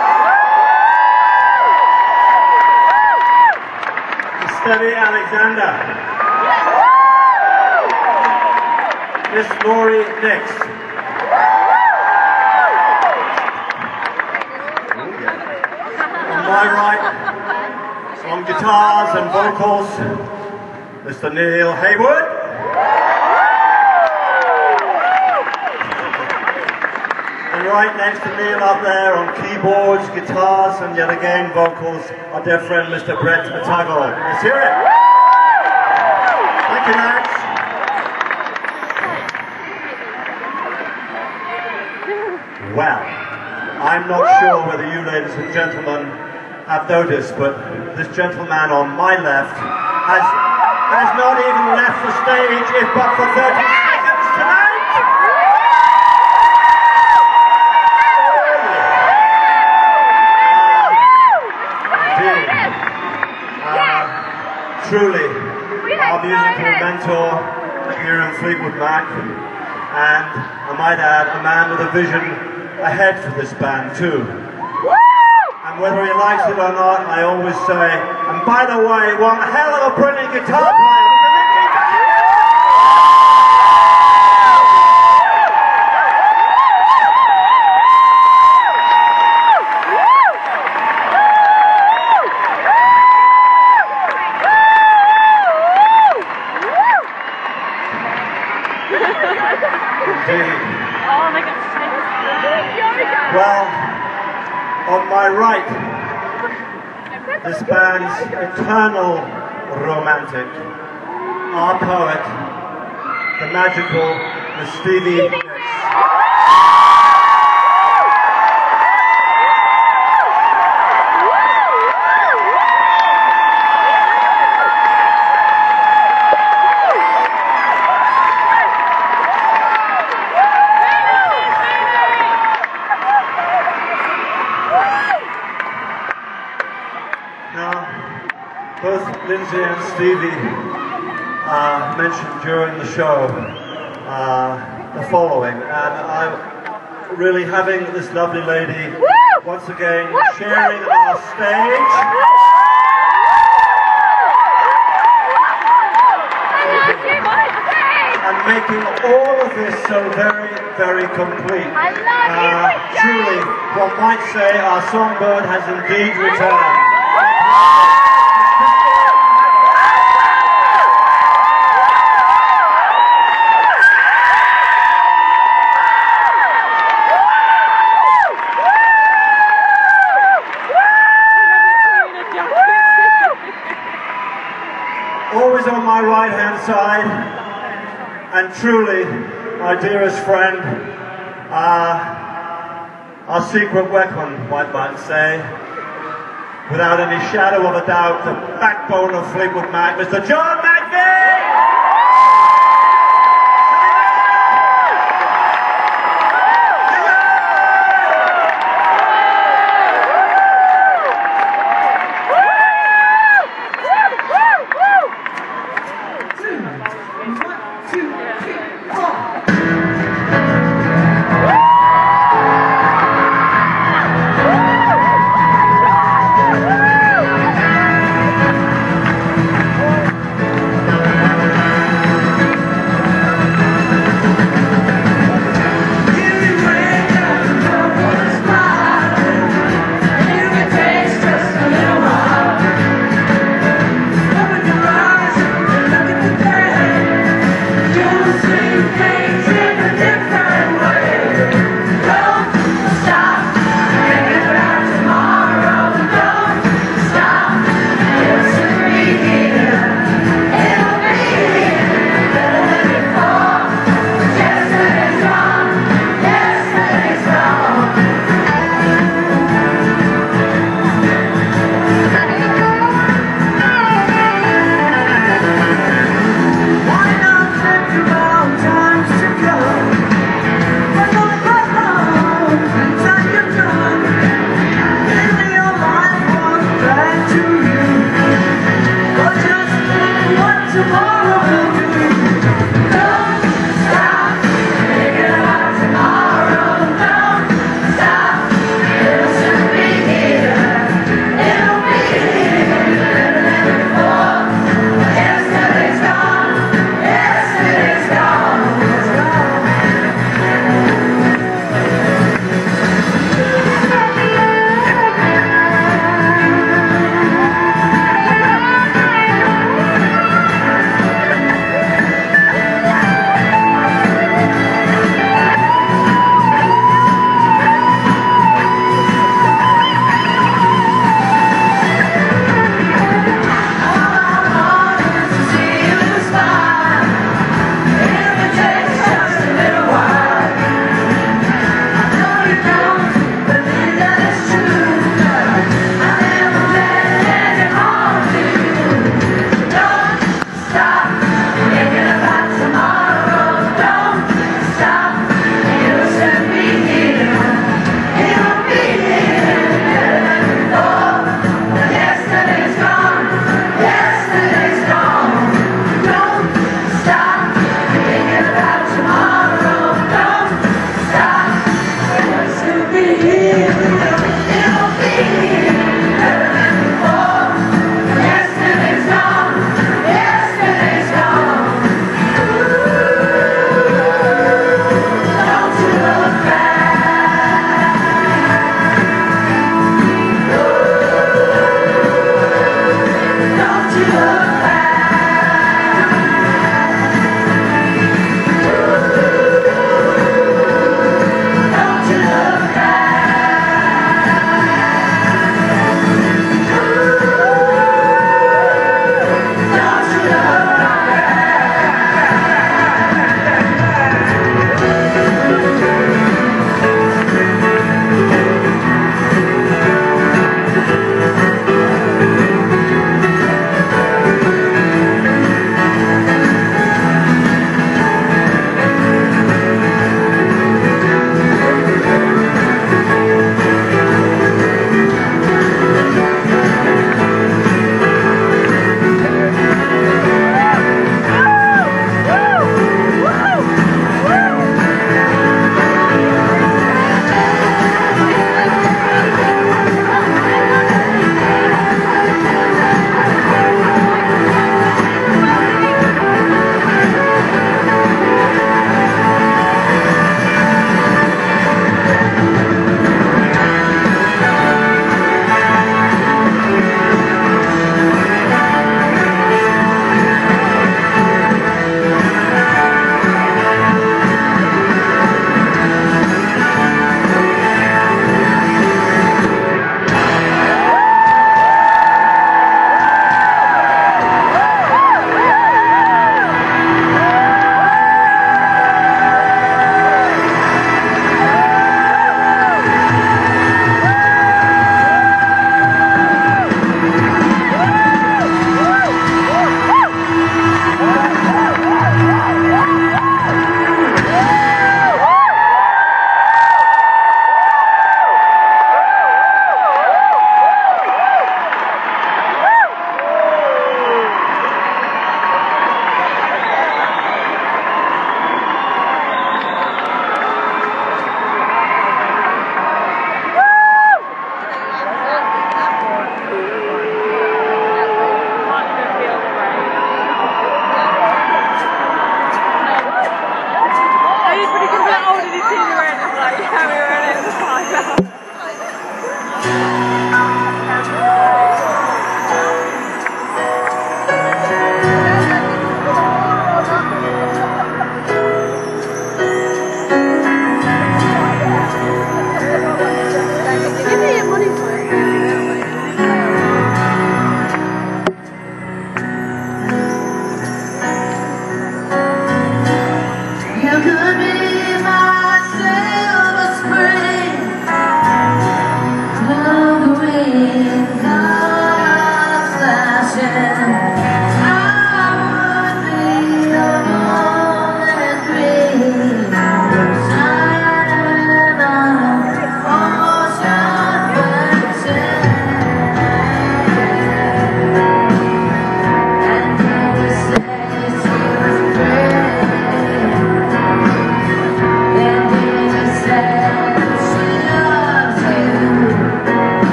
Stevie Alexander, Miss Laurie Nix. On my right, on guitars and vocals, Mr. Neil Haywood. And right next to Neil up there on keyboards, guitars, and yet again vocals, our dear friend Mr. Brett Matago. Let's hear it. Thank you, lads. Well, I'm not sure whether you ladies and gentlemen have noticed, but this gentleman on my left has not even left the stage, if but for 30 seconds tonight. Truly, our musical mentor here in Fleetwood Mac, and I might add, a man with a vision ahead for this band too. And whether he likes it or not, I always say, and by the way, one hell of a brilliant guitar player. Well, on my right, this band's eternal romantic, our poet, the magical Miss Stevie Nicks. Both Lindsay and Stevie mentioned during the show the following, and I'm really having this lovely lady once again sharing our stage. And making all of this so very, very complete. Truly, one might say our songbird has indeed returned. Always on my right hand side, and truly my dearest friend, our secret weapon, one might say, without any shadow of a doubt, the backbone of Fleetwood Mac, Mr. John McVie!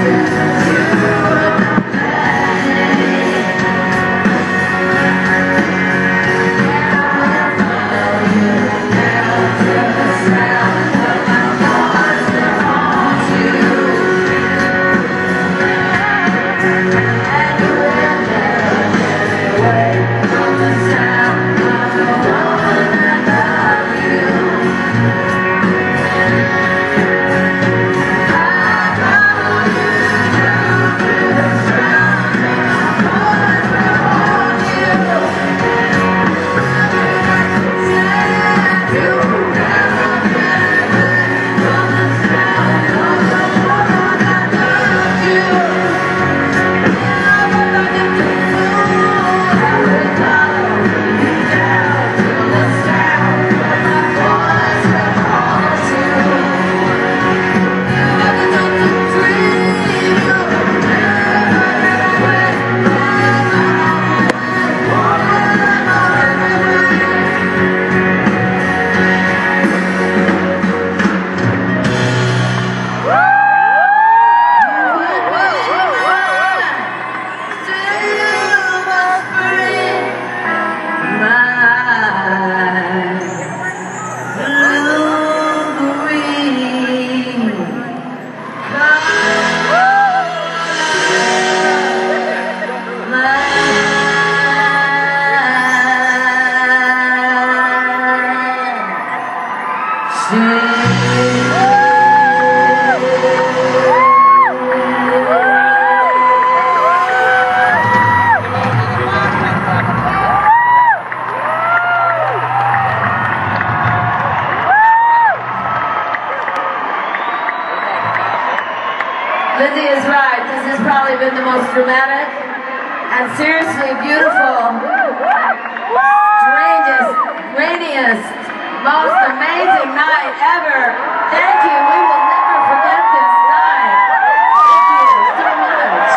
Lindsay is right. This has probably been the most dramatic and seriously beautiful, strangest, rainiest, most amazing night ever. Thank you. We will never forget this night. Thank you so much.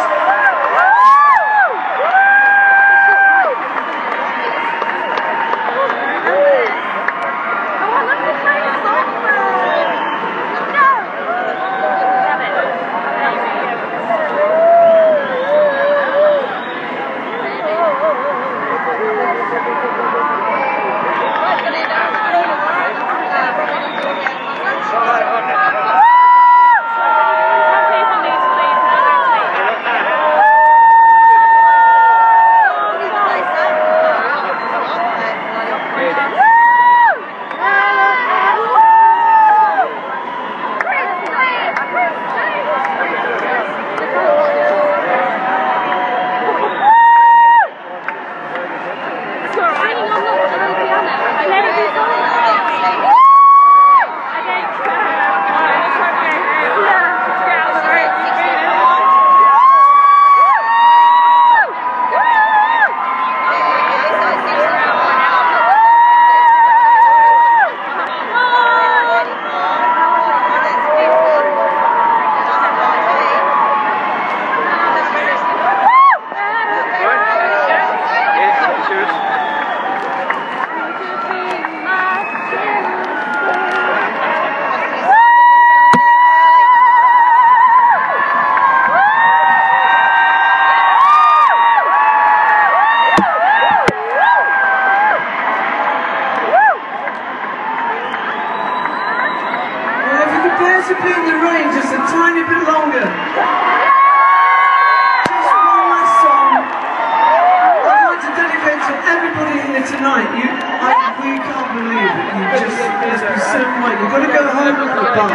To be in the rain just a tiny bit longer. Just one last song. I'd like to dedicate to everybody here tonight. We can't believe it. You just must be so much. You've got to go home with the bus.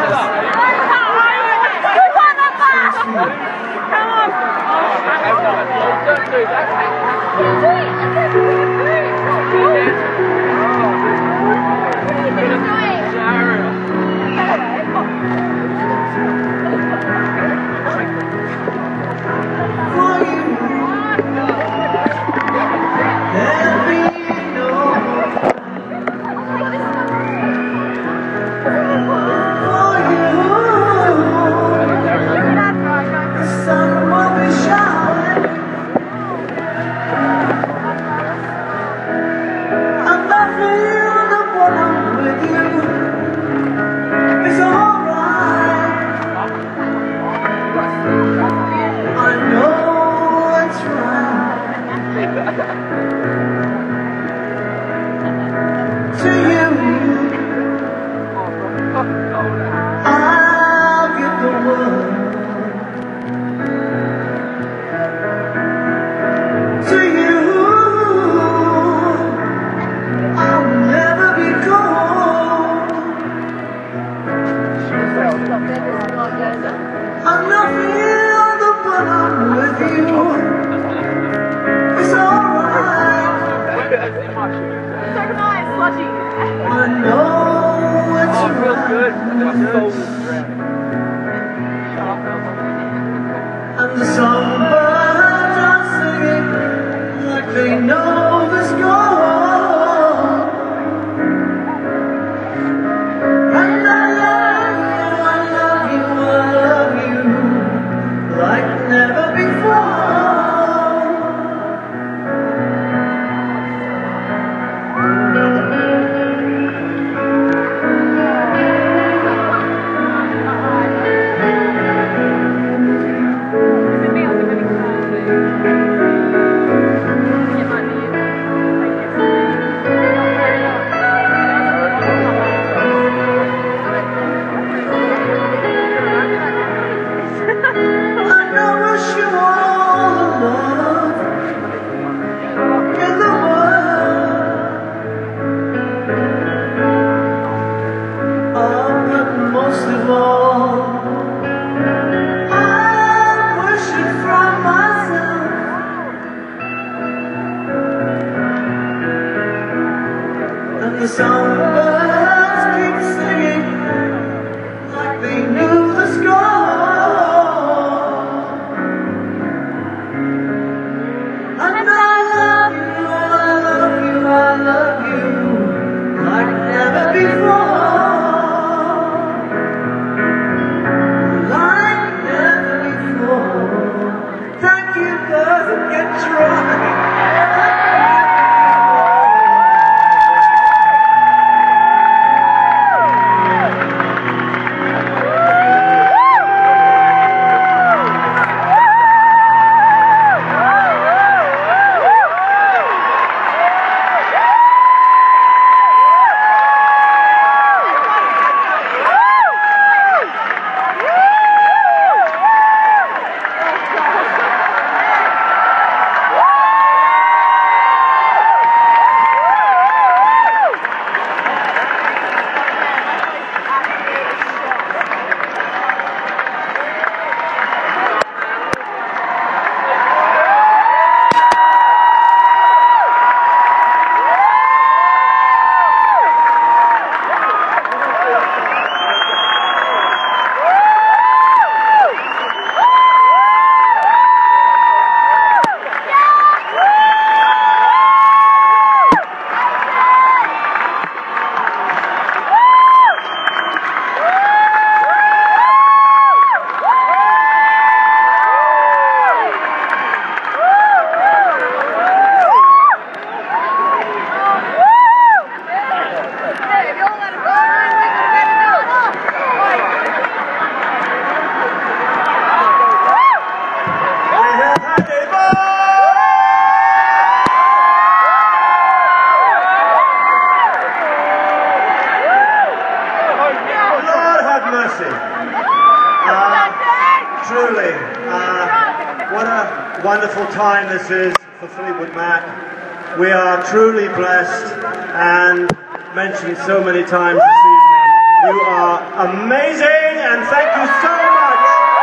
truly, what a wonderful time this is for Fleetwood Mac. We are truly blessed, and mentioned so many times this evening, you are amazing, and thank you so much.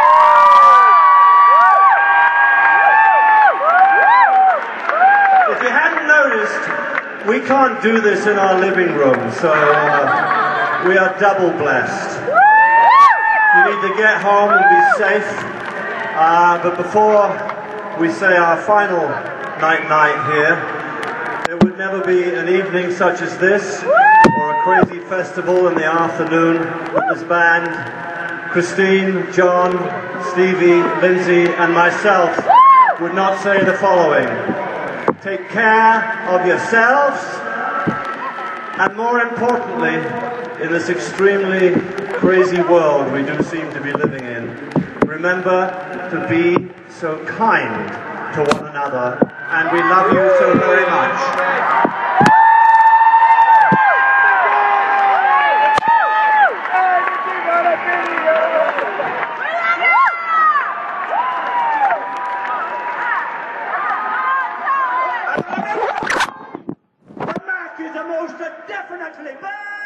If you hadn't noticed, we can't do this in our living room, so we are double blessed. You need to get home and be safe. But before we say our final night here, there would never be an evening such as this, or a crazy festival in the afternoon with this band. Christine, John, Stevie, Lindsay, and myself would not say the following: take care of yourselves, and more importantly, in this extremely crazy world we do seem to be living in, remember to be so kind to one another, and we love you so very much. The Mac is the most definitely bad!